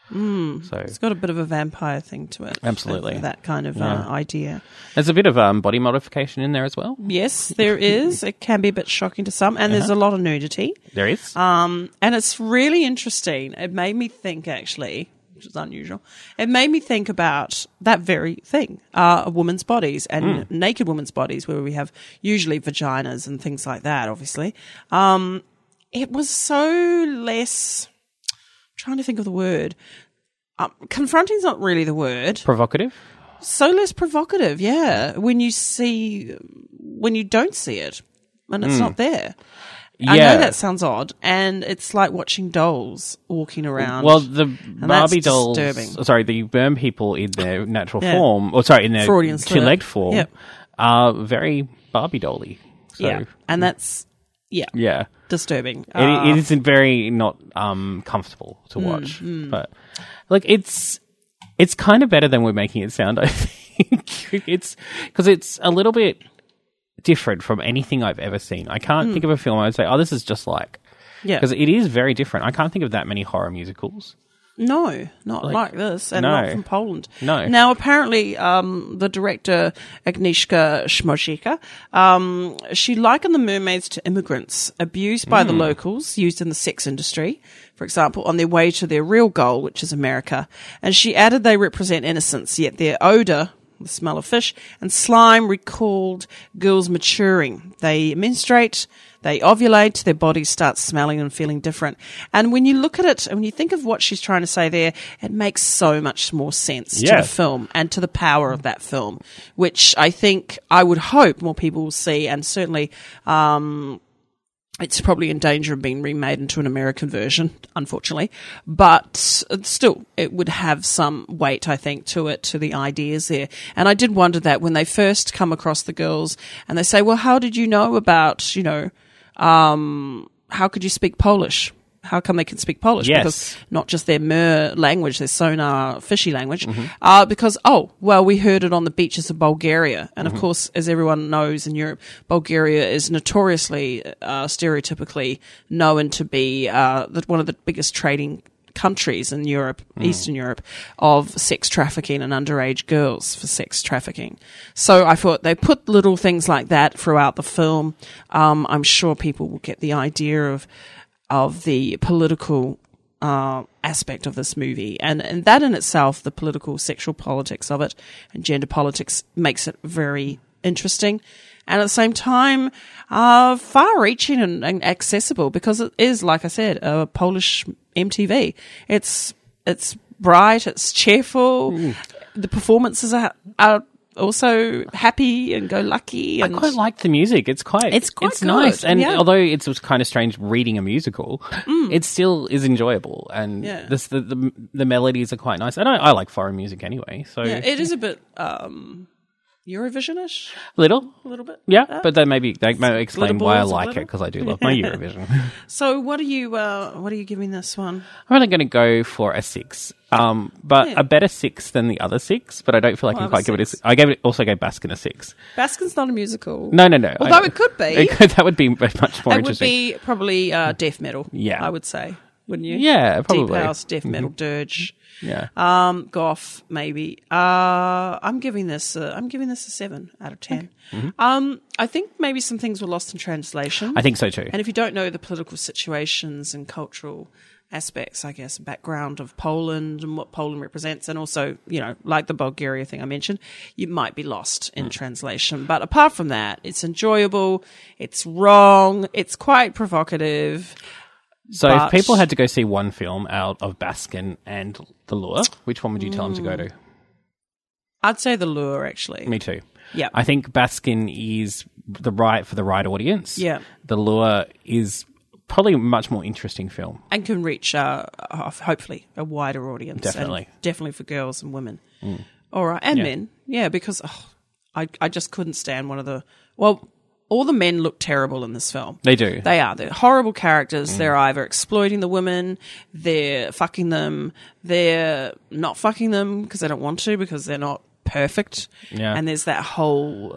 Mm. So it's got a bit of a vampire thing to it. Absolutely. That kind of Yeah. uh, idea. There's a bit of um, body modification in there as well. Yes, there is. It can be a bit shocking to some, and there's a lot of nudity. There is. Um, and it's really interesting. It made me think, actually, which is unusual. It made me think about that very thing, uh, women's bodies and Mm. naked women's bodies, where we have usually vaginas and things like that, obviously. Um, it was so less, trying to think of the word. Um, confronting is not really the word. Provocative. So less provocative, yeah. When you see, when you don't see it, and it's not there. I Yeah. know that sounds odd, and it's like watching dolls walking around. Well, the that's Barbie dolls, disturbing. oh, sorry, the burn people in their natural Yeah. form, or sorry, in their Freudian slip. two-legged form, Yep. are very Barbie dolly. So, yeah, and that's yeah, yeah. disturbing. It, Uh, it isn't very not um, comfortable to watch, but like it's it's kind of better than we're making it sound. I think it's because it's a little bit different from anything I've ever seen. I can't think of a film I would say, oh, this is just like yeah, because it is very different. I can't think of that many horror musicals. no, not like, Like, this, and no. not from Poland. No. Now, apparently, um, the director Agnieszka Śmojczyk, um, she likened the mermaids to immigrants abused by Hmm. the locals, used in the sex industry, for example, on their way to their real goal, which is America. And she added they represent innocence, yet their odour, the smell of fish, and slime recalled girls maturing. They menstruate, they ovulate, their bodies start smelling and feeling different. And when you look at it, and when you think of what she's trying to say there, it makes so much more sense to Yeah. the film and to the power of that film, which I think, I would hope more people will see, and certainly, um, it's probably in danger of being remade into an American version, unfortunately. But still, it would have some weight, I think, to it, to the ideas there. And I did wonder that when they first come across the girls and they say, well, how did you know about, you know, um, how could you speak Polish? How come they can speak Polish? Yes. Because not just their mer language, their sonar fishy language. Mm-hmm. Uh, because, oh, well, we heard it on the beaches of Bulgaria. And Mm-hmm. of course, as everyone knows in Europe, Bulgaria is notoriously, uh, stereotypically known to be, uh, the, one of the biggest trading countries in Europe, Mm. Eastern Europe, of sex trafficking and underage girls for sex trafficking. So I thought they put little things like that throughout the film. Um, I'm sure people will get the idea of, of the political uh, aspect of this movie. And, and that in itself, the political, sexual politics of it and gender politics makes it very interesting. And at the same time, uh, far-reaching and, and accessible because it is, like I said, a Polish M T V. It's it's bright, it's cheerful. Mm. The performances are, are also happy and go lucky. And I quite like the music. It's quite, It's quite it's good, nice. And yeah. although it was kind of strange reading a musical, it still is enjoyable. And Yeah. this, the, the the melodies are quite nice. And I, I like foreign music anyway. So yeah, it is a bit um, Eurovision-ish, little, a little bit. yeah. Uh, but then maybe they may explain why I balls a like little. it because I do love my Eurovision. So, what are you? Uh, what are you giving this one? I'm only going to go for a six. Um, but Yeah. a better six than the other six. But I don't feel like I Well, can I have quite a give it. A, six. I gave it also gave Baskin a six. Baskin's not a musical. No, no, no. Although I- it could be. It could, that would be much more It would interesting. be probably uh, death metal. Yeah. I would say, wouldn't you? Yeah, probably. Deep house, death metal, dirge. Yeah. Um, goth, maybe. Uh, I'm giving this. A, I'm giving this a seven out of ten. Um, I think maybe some things were lost in translation. I think so too. And if you don't know the political situations and cultural aspects, I guess, background of Poland and what Poland represents, and also, you know, like the Bulgaria thing I mentioned, you might be lost in translation. But apart from that, it's enjoyable. It's wrong. It's quite provocative. So But- if people had to go see one film out of Baskin and The Lure, which one would you tell them to go to? I'd say The Lure, actually. Me too. Yeah. I think Baskin is the right for the right audience. Yeah. The Lure is probably a much more interesting film. And can reach, uh, uh, hopefully, a wider audience. Definitely. And definitely for girls and women. All right. And Yeah. men. Yeah, because oh, I, I just couldn't stand one of the... Well, all the men look terrible in this film. They do. They are. They're horrible characters. They're either exploiting the women, they're fucking them, they're not fucking them because they don't want to because they're not perfect. Yeah. And there's that whole uh,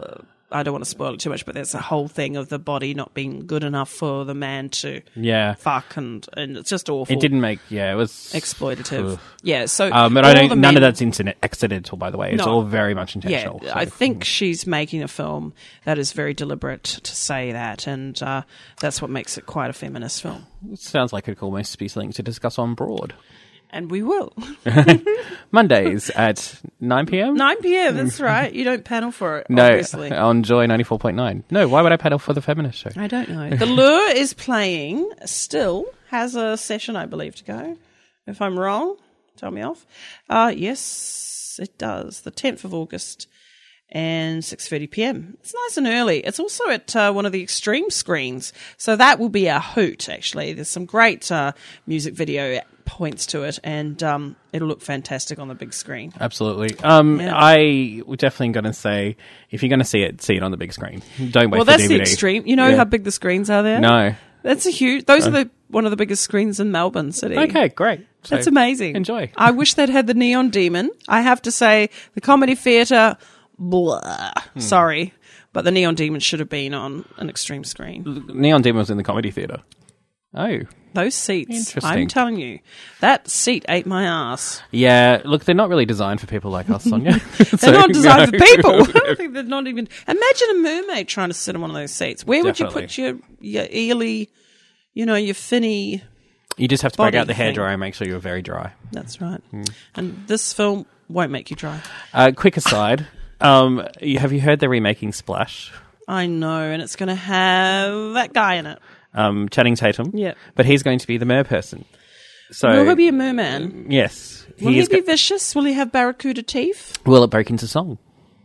I don't want to spoil it too much, but there's a whole thing of the body not being good enough for the man to Yeah. fuck, and, and it's just awful. It didn't make, yeah, it was exploitative. Ugh. Yeah, so Um, but all I don't. the None men- of that's internet accidental, by the way. It's No. all very much intentional. Yeah, so- I think she's making a film that is very deliberate to say that, and uh, that's what makes it quite a feminist film. It sounds like it could almost be something to discuss on Broad. And we will. Mondays at nine p.m. nine p.m, that's right. You don't panel for it, No, obviously. on Joy ninety-four point nine. No, why would I panel for the feminist show? I don't know. The Lure is playing, still has a session, I believe, to go. If I'm wrong, tell me off. Uh, yes, it does. The tenth of August and six thirty p.m. It's nice and early. It's also at uh, one of the Extreme screens, so that will be a hoot, actually. There's some great uh, music video points to it, and um, it'll look fantastic on the big screen. Absolutely. Um, Yeah. I would definitely going to say, if you're going to see it, see it on the big screen. Don't wait Well, for that's D V D. the Extreme. You know Yeah. how big the screens are there? No. That's a huge... Those are the one of the biggest screens in Melbourne City. Okay, great. So That's amazing. Enjoy. I wish they'd had the Neon Demon. I have to say, the Comedy Theatre, blah. Hmm. Sorry. But the Neon Demon should have been on an Extreme screen. Neon Demon was in the Comedy Theatre. Oh. Those seats, Interesting. I'm telling you, that seat ate my ass. Yeah, look, they're not really designed for people like us, Sonia. They're not designed for people. I think they're not even... Imagine a mermaid trying to sit on one of those seats. Where would you Definitely. put your, your eely, you know, your finny... You just have to break Body out the thing. hairdryer and make sure you're very dry. That's right. Hmm. And this film won't make you dry. Uh, quick aside, um, you, have you heard they're remaking Splash? I know, and it's going to have that guy in it. Um, Channing Tatum. Yeah. But he's going to be the merperson. So, Will he be a merman? yes. Will he is be go- vicious? Will he have barracuda teeth? Will it break into song?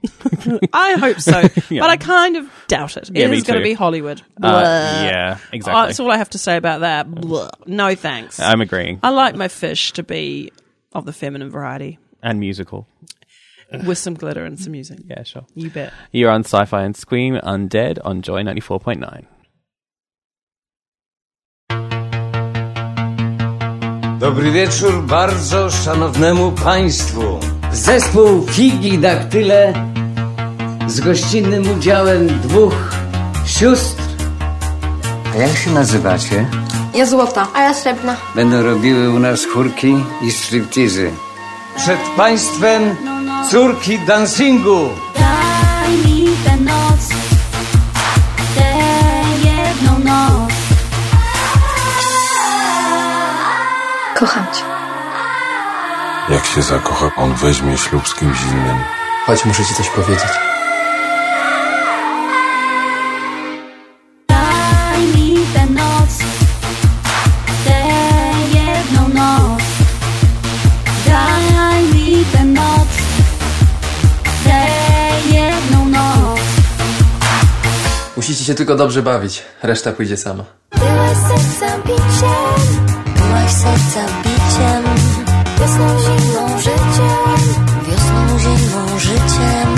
I hope so, Yeah. but I kind of doubt it. Yeah, it me is going too. to be Hollywood. Uh, Blah. yeah, Oh, exactly. that's all I have to say about that. Blah. No thanks. I'm agreeing. I like my fish to be of the feminine variety And musical. with some glitter and some music. Yeah, sure. You bet. You're on Sci-Fi and Scream Undead on Joy ninety-four point nine. Dobry wieczór bardzo szanownemu państwu. Zespół Figi Daktyle z gościnnym udziałem dwóch sióstr. A jak się nazywacie? Ja złota, a ja srebrna. Będą robiły u nas chórki i striptizy. Przed państwem córki dancingu. Daj mi tę noc, tę jedną noc. Kocham cię. Jak się zakocha, on weźmie ślub z kimś innym. Chodź, muszę ci coś powiedzieć. Daj mi tę noc, tę jedną noc. Daj mi tę noc, tę jedną noc. Musicie się tylko dobrze bawić, reszta pójdzie sama. Byłaś sercem biciem, byłaś sercem biciem. Wiosną, zimą, życiem, wiosną, zimą, życiem.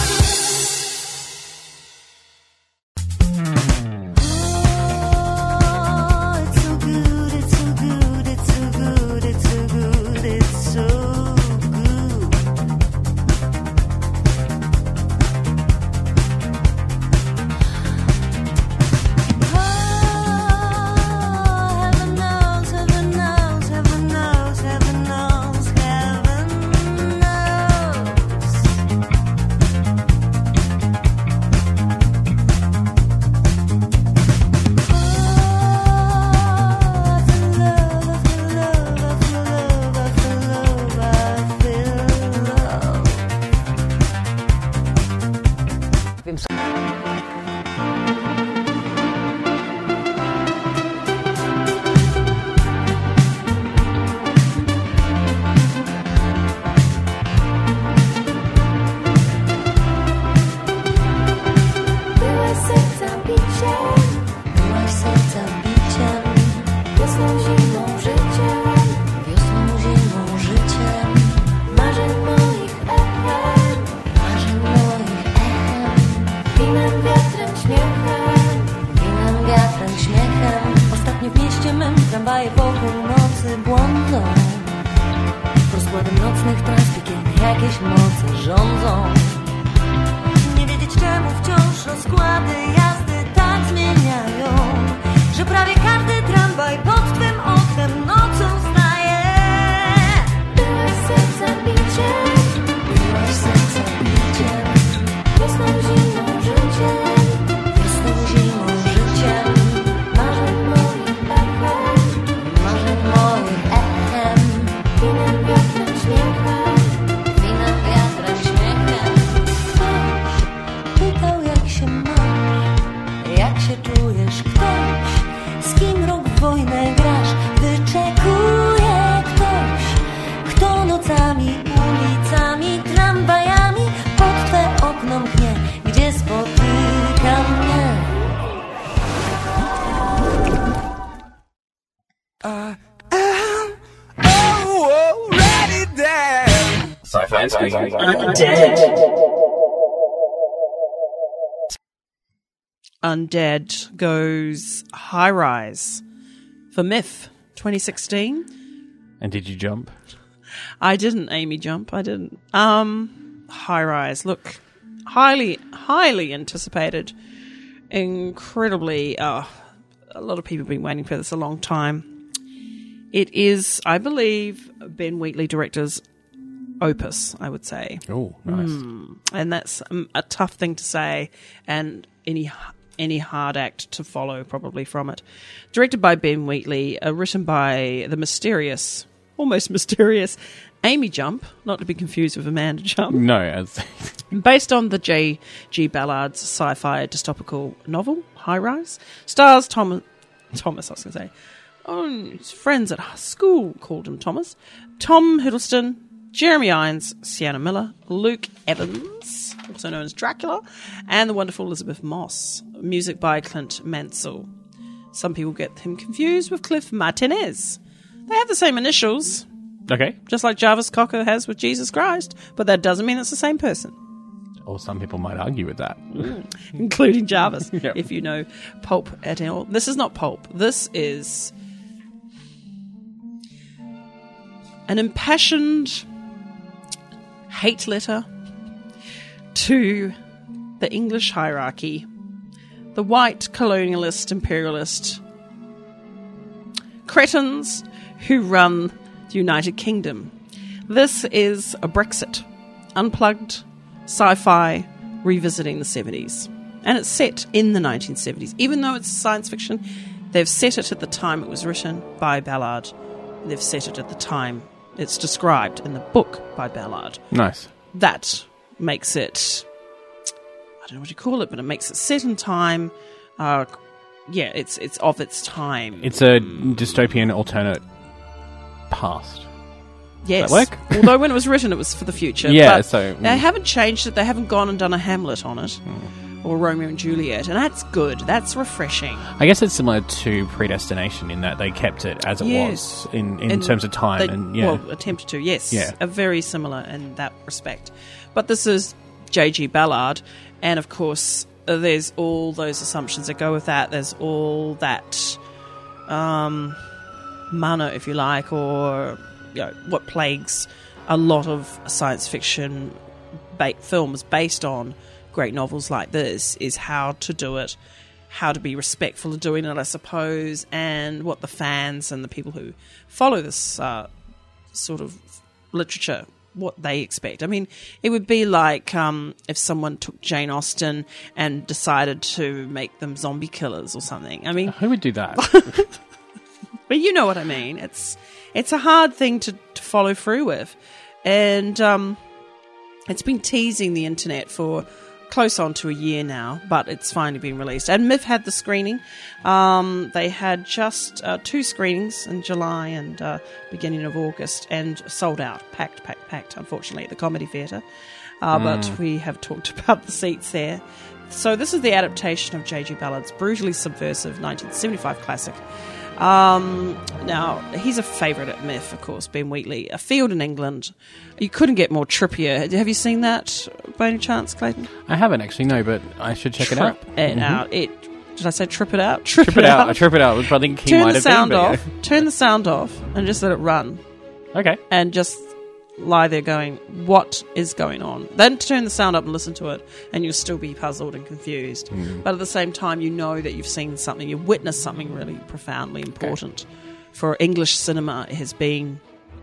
Byłaś sercem biciem, byłaś sercem biciem. Wiosną, zimą, życiem, wiosną, zimą, życiem. Marzeń moich echem, marzeń moich echem. Winem, wiatrem, śmiechem, winem, wiatrem, śmiechem. Ostatnio w mieście mym tramwaje po północy błądzą. Rozkładem nocnych tras piekielne jakieś moce rządzą. Nie wiedzieć czemu wciąż układy jazdy tak zmieniają, że prawie każdy tramwaj pod twym oknem nocą staje. Byłaś serca biciem, byłaś serca biciem, wiosną, zimą, życiem, wiosną, zimą, życiem, marzeń moich echem, marzeń moich echem, winem, wiatrem, śmiechem, winem, wiatrem, śmiechem. Ktoś pytał, jak się masz, jak się czujesz, ktoś, z kim rok w wojnę grasz, wyczekuje ktoś, kto nocami, ulicami, tramwajami pod twe okno mknie, gdzie spotyka mnie. Sci-fi and Scream. Undead goes High Rise for Myth twenty sixteen. And did you jump? I didn't, Amy, jump. I didn't. Um, High Rise. Look, highly, highly anticipated. Incredibly, uh, a lot of people have been waiting for this a long time. It is, I believe, Ben Wheatley director's opus, I would say. Oh, nice. Mm, and that's um, a tough thing to say, and any any hard act to follow probably from it. Directed by Ben Wheatley, uh, written by the mysterious, almost mysterious Amy Jump, not to be confused with Amanda Jump. No, as based on the J G Ballard's sci-fi dystopical novel, High Rise. Stars Tom- Thomas, I was going to say. Oh, his friends at school called him Thomas. Tom Hiddleston, Jeremy Irons, Sienna Miller, Luke Evans, also known as Dracula, and the wonderful Elizabeth Moss. Music by Clint Mansell. Some people get him confused with Cliff Martinez. They have the same initials, okay, just like Jarvis Cocker has with Jesus Christ, but that doesn't mean it's the same person. Or some people might argue with that. Mm, including Jarvis, Yep. if you know Pulp at all. This is not Pulp. This is an impassioned hate letter to the English hierarchy, the white colonialist, imperialist cretins who run the United Kingdom. This is a Brexit, unplugged sci-fi revisiting the seventies. And it's set in the nineteen seventies. Even though it's science fiction, they've set it at the time it was written by Ballard. They've set it at the time it's described in the book by Ballard. Nice. That makes it, I don't know what you call it, but it makes it set in time. Uh, yeah, it's it's of its time. It's a dystopian alternate past. Yes. Does that work? Although when it was written, it was for the future. Yeah, but so- they haven't changed it. They haven't gone and done a Hamlet on it. Or Romeo and Juliet. And that's good. That's refreshing. I guess it's similar to Predestination in that they kept it as it Yes. was in, in And terms of time. they- and yeah. Well, attempted to, yes. Yeah. A very similar in that respect. But this is J G Ballard. And, of course, uh, there's all those assumptions that go with that. There's all that um, mana, if you like, or you know, what plagues a lot of science fiction ba- films based on great novels like this is how to do it, how to be respectful of doing it, I suppose, and what the fans and the people who follow this uh, sort of literature, what they expect. I mean, it would be like um, if someone took Jane Austen and decided to make them zombie killers or something. I mean, who would do that? But you know what I mean. It's it's a hard thing to, to follow through with. And um, it's been teasing the internet for close on to a year now, but it's finally been released. And Myth had the screening. Um, they had just uh, two screenings in July and uh, beginning of August, and sold out, packed, packed, packed, unfortunately, at the Comedy Theatre. Uh, Mm. But we have talked about the seats there. So this is the adaptation of J G Ballard's brutally subversive nineteen seventy-five classic. Um, now, he's a favourite at Myth, of course, Ben Wheatley. A Field in England. You couldn't get more trippier. Have you seen that by any chance, Clayton? I haven't actually, no, but I should check Trip it out. It Mhm. out. It, did I say trip it out? Trip, Trip it out. I trip it out, which I think he Turn might the have sound been. but off. Turn the sound off and just let it run. Yeah. Okay. And just lie there going, what is going on? Then turn the sound up and listen to it, and you'll still be puzzled and confused. Mm. But at the same time, you know that you've seen something, you've witnessed something really profoundly important. Okay. For English cinema, it has been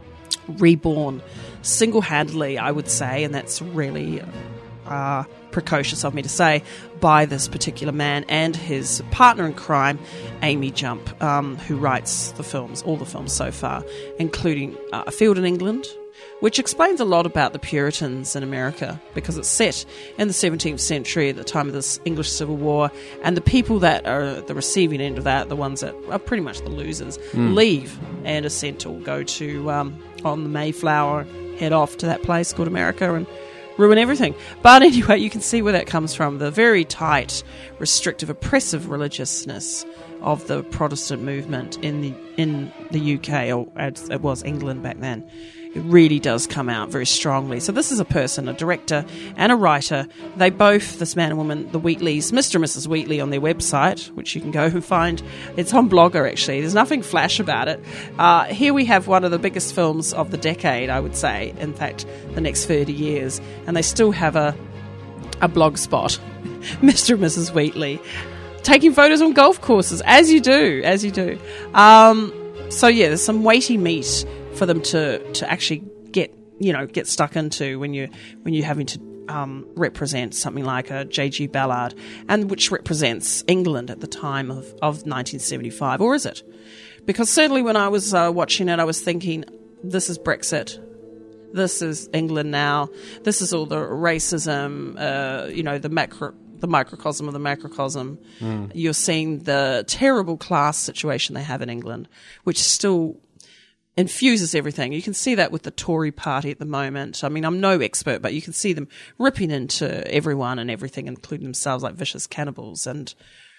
reborn single-handedly, I would say, and that's really uh, precocious of me to say, by this particular man and his partner in crime, Amy Jump, um, who writes the films, all the films so far, including uh, A Field in England, which explains a lot about the Puritans in America, because it's set in the seventeenth century at the time of this English Civil War, and the people that are at the receiving end of that, the ones that are pretty much the losers, mm. leave and are sent to go to, um, on the Mayflower, head off to that place called America and ruin everything. But anyway, you can see where that comes from, the very tight, restrictive, oppressive religiousness of the Protestant movement in the in the U K, or as it was England back then. It really does come out very strongly. So this is a person, a director and a writer. They both, this man and woman, the Wheatleys, Mister and Missus Wheatley on their website, which you can go and find. It's on Blogger, actually. There's nothing flash about it. Uh, here we have one of the biggest films of the decade, I would say. In fact, the next thirty years. And they still have a, a blog spot, Mister and Missus Wheatley, taking photos on golf courses, as you do, as you do. Um, so, yeah, there's some weighty meat for them to, to actually get, you know, get stuck into when you when you're having to um, represent something like a J G Ballard, and which represents England at the time of, of nineteen seventy-five, or is it? Because certainly when I was uh, watching it, I was thinking, this is Brexit. This is England now. This is all the racism, uh, you know, the macro, the microcosm of the macrocosm. Mm. You're seeing the terrible class situation they have in England, which still infuses everything. You can see that with the Tory party at the moment. I mean, I'm no expert, but you can see them ripping into everyone and everything, including themselves, like vicious cannibals. And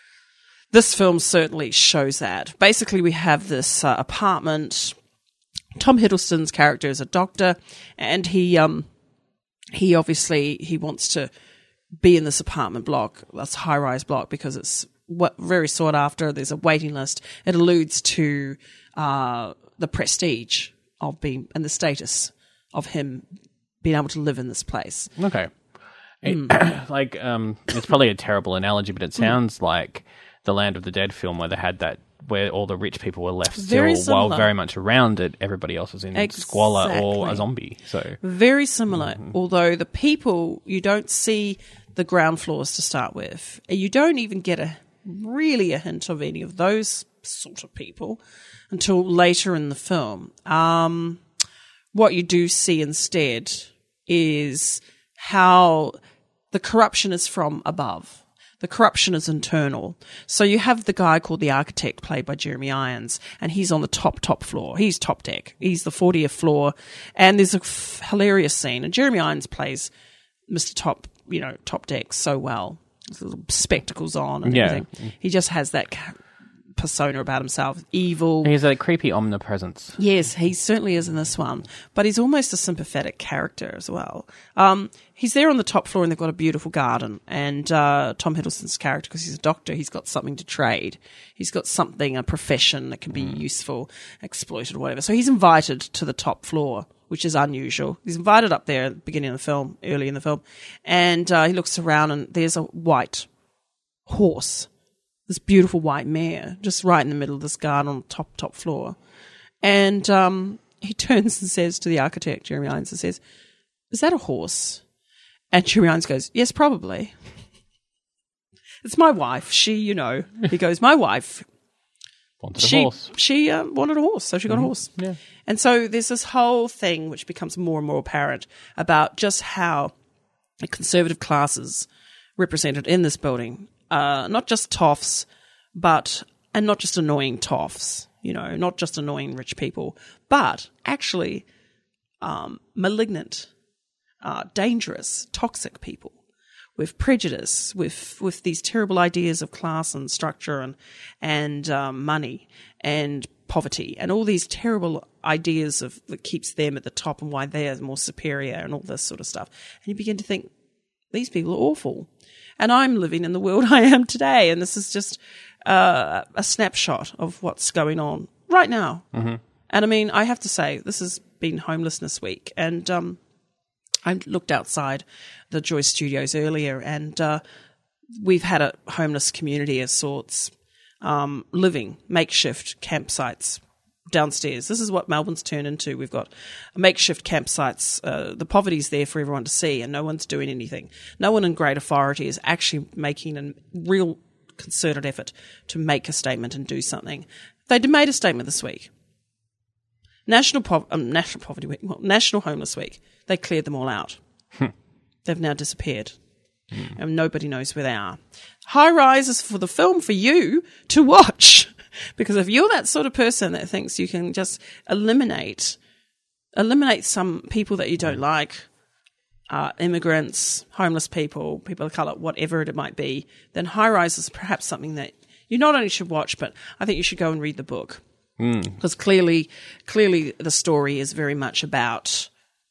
this film certainly shows that. Basically, we have this uh, apartment. Tom Hiddleston's character is a doctor, and he um he obviously he wants to be in this apartment block, this high-rise block, because it's what, very sought after. There's a waiting list. It alludes to uh the prestige of being and the status of him being able to live in this place. Okay. It, mm. like, um, it's probably a terrible analogy, but it sounds mm. like the Land of the Dead film where they had that, where all the rich people were left very still similar. While very much around it, everybody else was in exactly. squalor or a zombie. So very similar, mm-hmm. although the people, you don't see the ground floors to start with. You don't even get a really a hint of any of those sort of people until later in the film. Um, what you do see instead is how the corruption is from above. The corruption is internal. So you have the guy called the architect, played by Jeremy Irons, and he's on the top, top floor. He's top deck. He's the fortieth floor. And there's a f- hilarious scene. And Jeremy Irons plays Mister Top, you know, top deck so well. With little spectacles on and yeah. everything. He just has that ca- persona about himself, evil. He's a creepy omnipresence. Yes, he certainly is in this one, but he's almost a sympathetic character as well. Um, he's there on the top floor, and they've got a beautiful garden, and uh, Tom Hiddleston's character, because he's a doctor, he's got something to trade. He's got something, a profession that can be mm. useful, exploited, or whatever. So he's invited to the top floor, which is unusual. He's invited up there at the beginning of the film, early in the film, and uh, he looks around, and there's a white horse, this beautiful white mare, just right in the middle of this garden on the top, top floor. And um, he turns and says to the architect, Jeremy Irons, and says, "Is that a horse?" And Jeremy Irons goes, "Yes, probably." "It's my wife. She, you know." He goes, "My wife. Wanted a she, horse. She uh, wanted a horse, so she got mm-hmm. a horse." Yeah. And so there's this whole thing which becomes more and more apparent about just how the conservative classes represented in this building, uh, not just toffs, but, and not just annoying toffs, you know, not just annoying rich people, but actually um, malignant, uh, dangerous, toxic people with prejudice, with with these terrible ideas of class and structure and, and um, money and poverty and all these terrible ideas of that keeps them at the top and why they are more superior and all this sort of stuff. And you begin to think, these people are awful. And I'm living in the world I am today, and this is just uh, a snapshot of what's going on right now. Mm-hmm. And I mean, I have to say, this is been Homelessness Week, and um, I looked outside the Joy Studios earlier, and uh, we've had a homeless community of sorts, um, living makeshift campsites downstairs. This is what Melbourne's turned into. We've got makeshift campsites. Uh, the poverty's there for everyone to see, and no one's doing anything. No one in great authority is actually making a real concerted effort to make a statement and do something. They made a statement this week. National po- um, National Poverty Week, well, National Homeless Week. They cleared them all out. They've now disappeared, mm. and nobody knows where they are. High Rise is for the film for you to watch, because if you're that sort of person that thinks you can just eliminate, eliminate some people that you don't like, uh, immigrants, homeless people, people of colour, whatever it might be, then High Rise is perhaps something that you not only should watch, but I think you should go and read the book. Because mm. clearly, clearly the story is very much about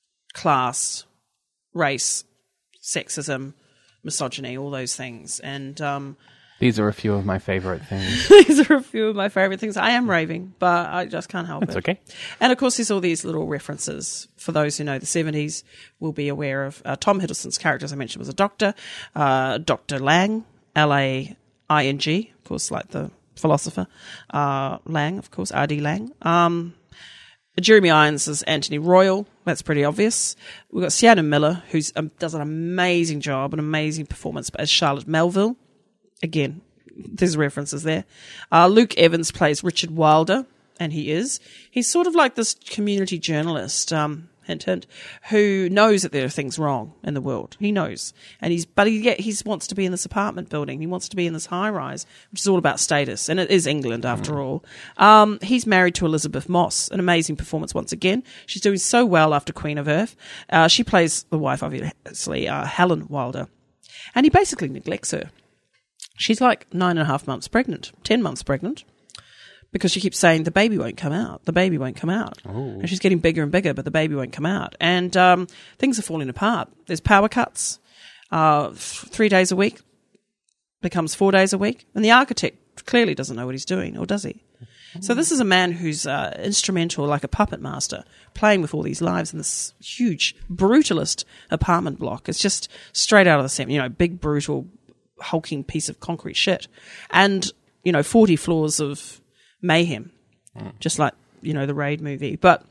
class, race, sexism, misogyny, all those things. And um, these are a few of my favourite things. These are a few of my favourite things. I am raving, but I just can't help That's it. It's okay. And, of course, there's all these little references. For those who know the seventies will be aware of uh, Tom Hiddleston's character, as I mentioned, was a doctor, uh, Doctor Lang, L A I N G, of course, like the philosopher, uh, Lang, of course, R D Lang. Um, Jeremy Irons is Anthony Royal. That's pretty obvious. We've got Sienna Miller, who um, does an amazing job, an amazing performance as Charlotte Melville. Again, there's references there. Uh, Luke Evans plays Richard Wilder, and he is. He's sort of like this community journalist, um, hint, hint, who knows that there are things wrong in the world. He knows. And he's, but he, he wants to be in this apartment building. He wants to be in this high rise, which is all about status. And it is England after mm. all. Um, he's married to Elizabeth Moss, an amazing performance once again. She's doing so well after Queen of Earth. Uh, she plays the wife, obviously, uh, Helen Wilder. And he basically neglects her. She's like nine and a half months pregnant, ten months pregnant. Because she keeps saying the baby won't come out, the baby won't come out. Ooh. And she's getting bigger and bigger, but the baby won't come out. And um, things are falling apart. There's power cuts. Uh, th- three days a week becomes four days a week. And the architect clearly doesn't know what he's doing, or does he? Mm. So this is a man who's uh, instrumental, like a puppet master, playing with all these lives in this huge, brutalist apartment block. It's just straight out of the seventies, you know, big, brutal, hulking piece of concrete shit. And, you know, forty floors of mayhem, mm. just like, you know, the Raid movie. But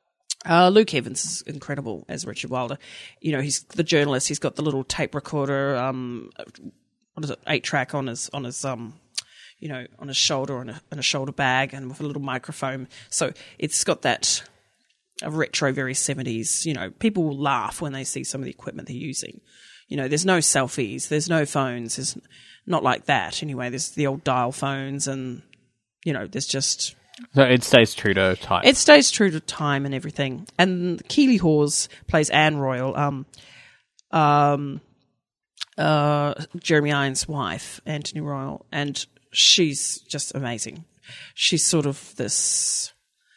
uh, Luke Evans is incredible as Richard Wilder. You know, he's the journalist. He's got the little tape recorder, um, what is it, eight track on his on his um, you know, on his shoulder, on a, in a shoulder bag, and with a little microphone. So it's got that a retro, very seventies. You know, people will laugh when they see some of the equipment they're using. You know, there's no selfies, there's no phones, there's not like that. Anyway, there's the old dial phones and. You know, there's just... So it stays true to time. It stays true to time and everything. And Keely Hawes plays Anne Royal, um, um, uh, Jeremy Irons' wife, Anthony Royal, and she's just amazing. She's sort of this...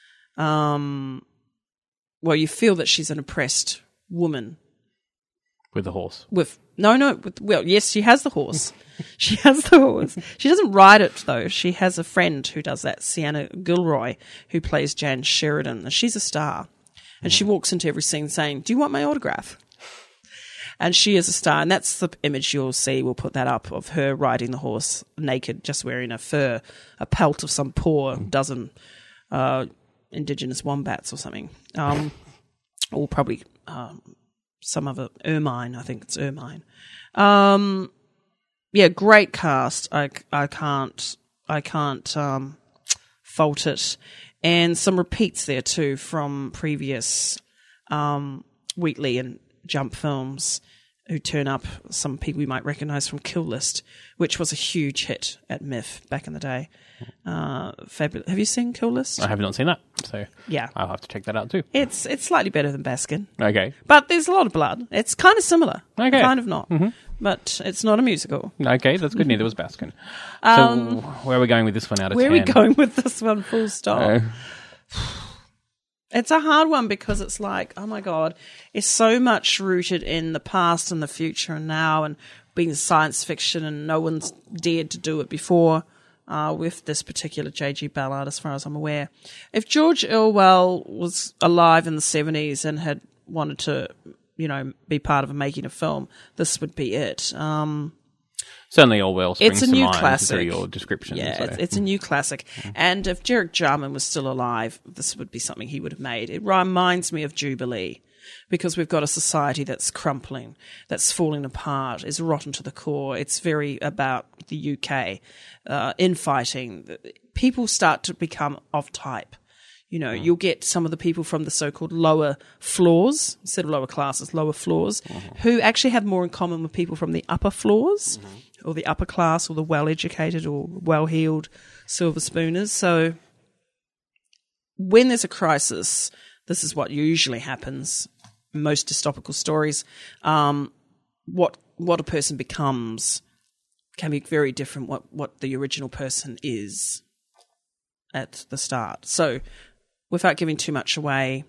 Um, well, you feel that she's an oppressed woman. With a horse. With No, no. With, well, yes, she has the horse. She has the horse. She doesn't ride it, though. She has a friend who does that, Sienna Gilroy, who plays Jan Sheridan. She's a star. And she walks into every scene saying, do you want my autograph? And she is a star. And that's the image you'll see. We'll put that up of her riding the horse naked, just wearing a fur, a pelt of some poor dozen uh, indigenous wombats or something. Um, or probably um, some of it, ermine. I think it's ermine. Um... Yeah, great cast. I, I can't I can't um, fault it, and some repeats there too from previous um, Wheatley and Jump films who turn up. Some people you might recognise from Kill List, which was a huge hit at M I F back in the day. Uh, fabulous. Have you seen Kill List? I have not seen that, so yeah, I'll have to check that out too. It's it's slightly better than Baskin. Okay, but there's a lot of blood. It's kind of similar. Okay, kind of not. Mm-hmm. But it's not a musical. Okay, that's good. Neither was Baskin. Um, so where are we going with this one out of where ten? Where are we going with this one, full stop? Uh, it's a hard one because it's like, oh my God, it's so much rooted in the past and the future and now and being science fiction and no one's dared to do it before. uh, with this particular J G Ballard, as far as I'm aware. If George Orwell was alive in the seventies and had wanted to, you know, be part of making a film, this would be it. Um, Certainly Orwell springs it's a to new mind classic. through your description. Yeah, so. it's, it's a new classic. And if Derek Jarman was still alive, this would be something he would have made. It reminds me of Jubilee, because we've got a society that's crumpling, that's falling apart, is rotten to the core. It's very about the U K, uh, infighting. People start to become of type. You know, mm. you'll get some of the people from the so-called lower floors, instead of lower classes, lower floors, mm-hmm. who actually have more in common with people from the upper floors, mm-hmm. or the upper class, or the well-educated or well-heeled silver spooners. So when there's a crisis, this is what usually happens. Most dystopical stories, um, what what a person becomes can be very different what what the original person is at the start. So, without giving too much away,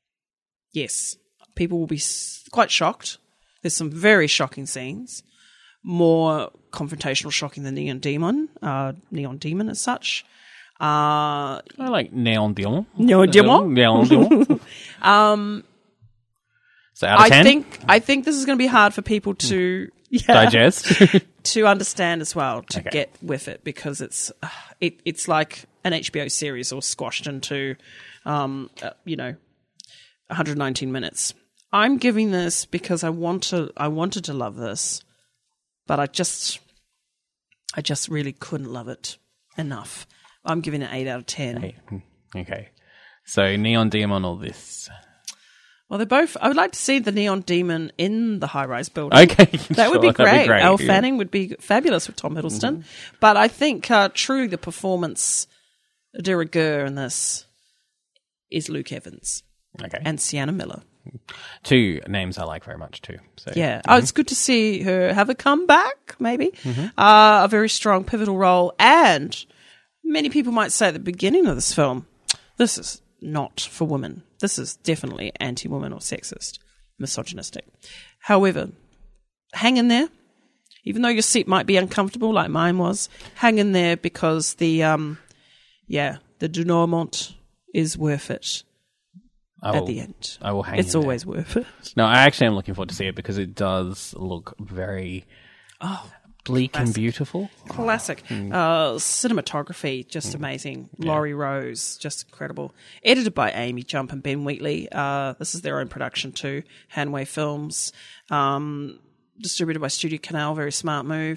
yes, people will be quite shocked. There's some very shocking scenes, more confrontational, shocking than Neon Demon, uh, Neon Demon as such. Uh, I like Neon Demon. Neon Demon. Neon Demon. um. So out of ten? I think I think this is going to be hard for people to yeah, digest, to understand as well, to Okay. get with it, because it's uh, it, it's like an H B O series all squashed into, um, uh, you know, one hundred nineteen minutes. I'm giving this because I want to. I wanted to love this, but I just, I just really couldn't love it enough. I'm giving it eight out of ten. Hey, okay, so Neon Demon or this? Well, they're both. I would like to see the Neon Demon in the high-rise building. Okay, that would be sure, great. that'd be great, Elle yeah. Fanning would be fabulous with Tom Hiddleston. Mm-hmm. But I think uh, truly the performance de rigueur in this is Luke Evans, Okay, and Sienna Miller. two names I like very much too. So Yeah. Oh, it's good to see her have a comeback, maybe. Mm-hmm. Uh, a very strong, pivotal role. And many people might say at the beginning of this film, this is not for women. This is definitely anti-woman or sexist, misogynistic. However, hang in there. Even though your seat might be uncomfortable like mine was, hang in there, because the, um, yeah, the denouement is worth it. I At will- the end. I will hang It's in always there. worth it. No, I actually am looking forward to see it because it does look very Oh, bleak classic. and beautiful. Classic. Hmm. Uh, cinematography, just amazing. Laurie Rose, just incredible. Edited by Amy Jump and Ben Wheatley. Uh, this is their own production too. Hanway Films. Um, distributed by Studio Canal. Very smart move.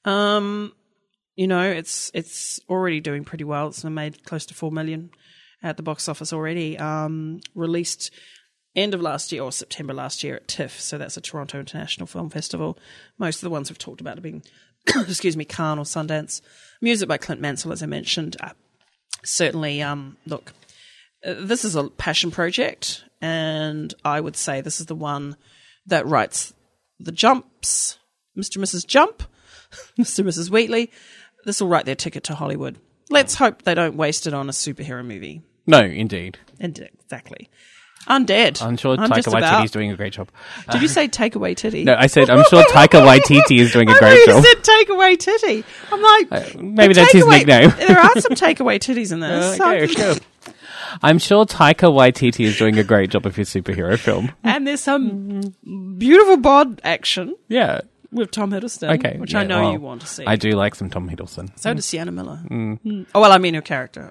Um, you know, it's it's already doing pretty well. It's made close to four million at the box office already. Um, released end of last year or September last year at TIFF, so that's a Toronto International Film Festival. Most of the ones we've talked about have been, excuse me, Cannes or Sundance. Music by Clint Mansell, as I mentioned. Uh, certainly, um, look, uh, this is a passion project, and I would say this is the one that writes the jumps, Mister and Missus Jump, Mister and Missus Wheatley. This will write their ticket to Hollywood. Let's hope they don't waste it on a superhero movie. No, indeed. And exactly. Undead. I'm sure I'm Taika just Waititi about- is doing a great job. Did you say takeaway titty? No, I said I'm sure Taika Waititi is doing a I great know job. you said takeaway titty. I'm like, Uh, maybe the that's his takeaway- nickname. There are some takeaway titties in this. Uh, okay, sure. I'm sure Taika Waititi is doing a great job of his superhero film. And there's some beautiful bod action Yeah. with Tom Hiddleston, Okay. which yeah, I know well, you want to see. I do like some Tom Hiddleston. So does Sienna Miller. Mm. Mm. Oh, well, I mean her character.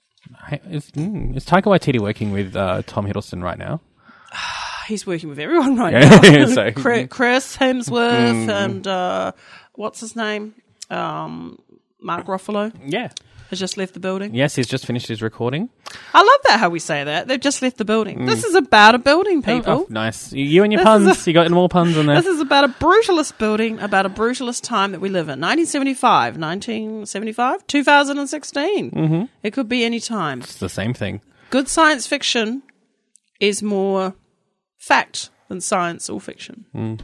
I- Is, mm, is Taika Waititi working with uh, Tom Hiddleston right now? He's working with everyone right Yeah, now. so- Chri- Chris Hemsworth Mm. and uh, what's his name? Um, Mark Ruffalo Yeah. has just left the building. Yes, he's just finished his recording. I love that how we say that. They've just left the building. This is about a building, people. Oh, nice. You- You and your This puns. is a- you got more puns in there. This is about a brutalist building, about a brutalist time that we live in. nineteen seventy-five, nineteen seventy-five, two thousand sixteen. Mm-hmm. It could be any time. It's the same thing. Good science fiction is more fact than science or fiction. Mm.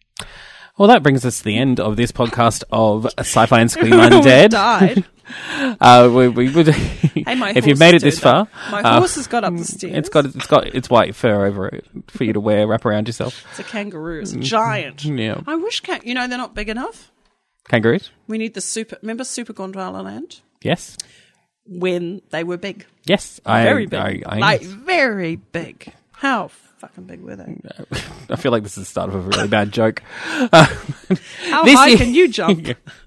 Well, that brings us to the end of this podcast of Sci-Fi and Scream Everyone Undead. died. uh, we, we would, Hey, my if horse you've made it did this far, that. My uh, horse has got up the stairs. It's got it's got its white fur over it for you to wear, wrap around yourself. It's a kangaroo. It's a giant. Yeah. I wish, can- you know, they're not big enough. Kangaroos? We need the super, remember Super Gondwana Land? Yes. when they were big. Yes. I, Very big. I, I, like, very big. How fucking big were they? I feel like this is the start of a really bad joke. Uh, How this high year- can you jump?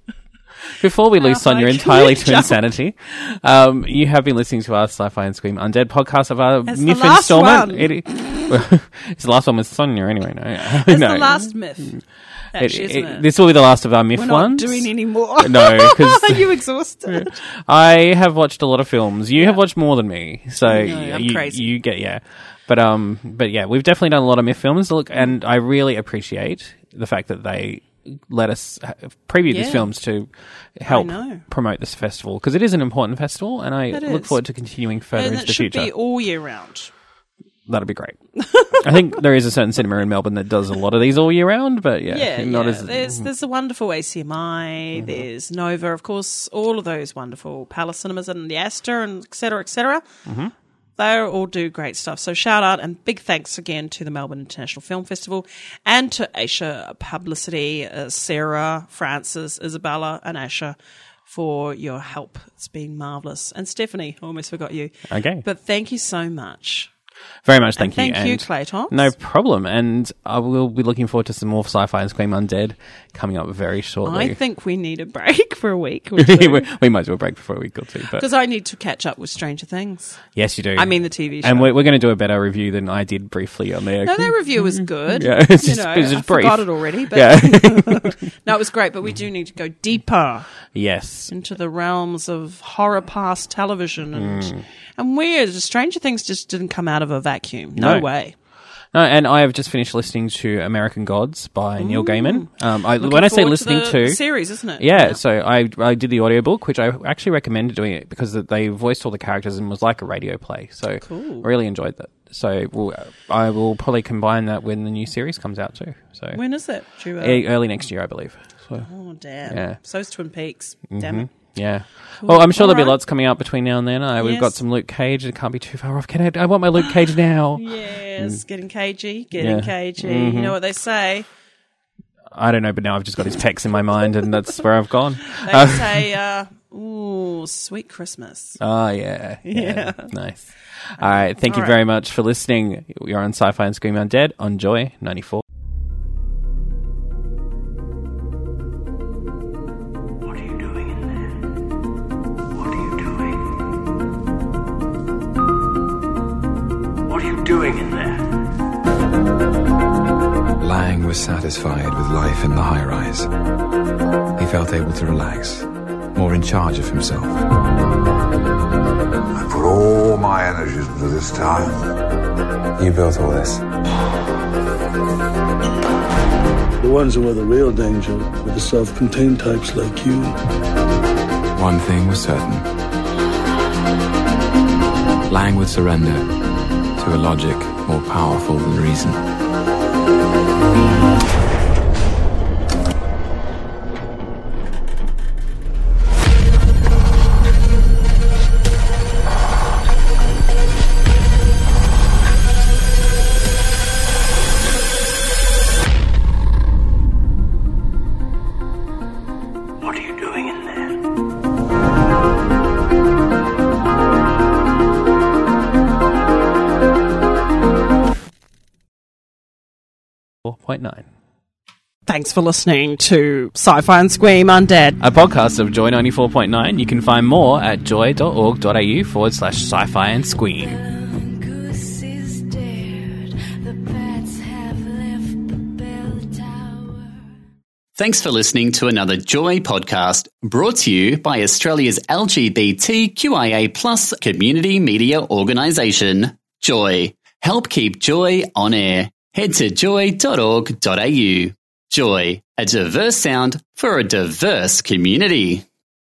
Before we lose How high Sonia can entirely you to jump? insanity, um, you have been listening to our Sci-Fi and Scream Undead podcast of our It's myth the last installment. one. It, it's the last one with Sonia anyway. No, It's no. the last myth. It- Actually, isn't it- it? This will be the last of our myth We're not ones. doing any more. No, because Are you exhausted? I have watched a lot of films. You have watched more than me, so I know, I'm you, crazy. you get yeah. But um, but yeah, we've definitely done a lot of myth films. Look, and I really appreciate the fact that they let us ha- preview these Yeah. films to help know. promote this festival, because it is an important festival, and I It look is. forward to continuing further And into it the should future. be all year round. That'd be great. I think there is a certain cinema in Melbourne that does a lot of these all year round, but yeah, Yeah, not yeah. as there's there's a wonderful A C M I, Mm-hmm. there's Nova, of course, all of those wonderful Palace Cinemas and the Astor and et cetera, et cetera. Mhm. They all do great stuff. So shout out and big thanks again to the Melbourne International Film Festival and to Asia Publicity, uh, Sarah, Francis, Isabella, and Asha for your help. It's been marvellous. And Stephanie, I almost forgot you. Okay. But thank you so much. Very much, thank And you. thank you, And Clayton. No problem. And I will be looking forward to some more Sci-Fi and Scream Undead coming up very shortly. I think we need a break for a week or we, two. we might as well break for a week or two. But Because I need to catch up with Stranger Things. yes, you do. I mean the T V show. And we're, we're going to do a better review than I did briefly on there. No, their review was good. Yeah, it's you just- know, it's just I brief. forgot it already. But Yeah. no, it was great. But we do need to go deeper Yes. into the realms of horror past television and Mm. and weird. Stranger Things just didn't come out of a vacuum. No, No. way. No, and I have just finished listening to American Gods by Neil Gaiman. Um, I, Looking when I say forward listening to, to, the series, isn't it? Yeah, so I I did the audiobook, which I actually recommended doing it because they voiced all the characters and was like a radio play. So Cool. I really enjoyed that. So we'll, I will probably combine that when the new series comes out too. So When is it? Due out? E- early next year, I believe. So, Oh damn! Yeah. So's Twin Peaks. Damn mhm. it. Yeah. Well, I'm sure there'll be Alright. lots coming out between now and then. Uh, We've got Yes. some Luke Cage. It can't be too far off. Can I, I want my Luke Cage now. Yes, getting cagey, getting Yeah. cagey. Mhm. You know what they say? I don't know, but now I've just got his text in my mind, and that's where I've gone. They Uh, say, uh, "Ooh, sweet Christmas." Oh, yeah. Yeah. Yeah. Nice. All right. Thank All you right. very much for listening. You're on Sci-Fi and Scream Undead on Joy ninety-four. What are you doing in there? What are you doing? What are you doing in there? Lang was satisfied with life in the high-rise. He felt able to relax, more in charge of himself. I put all my energies into this tower. You built all this. The ones who were the real danger were the self-contained types like you. One thing was certain. Lang would surrender to a logic more powerful than reason. What are you doing in there? four point nine. Thanks for listening to Sci-Fi and Scream Undead. A podcast of Joy ninety-four point nine. You can find more at joy.org.au forward slash sci-fi and scream. Thanks for listening to another Joy podcast brought to you by Australia's L G B T Q I A plus community media organisation, Joy. Help keep Joy on air. Head to joy dot org dot a u. Joy, a diverse sound for a diverse community.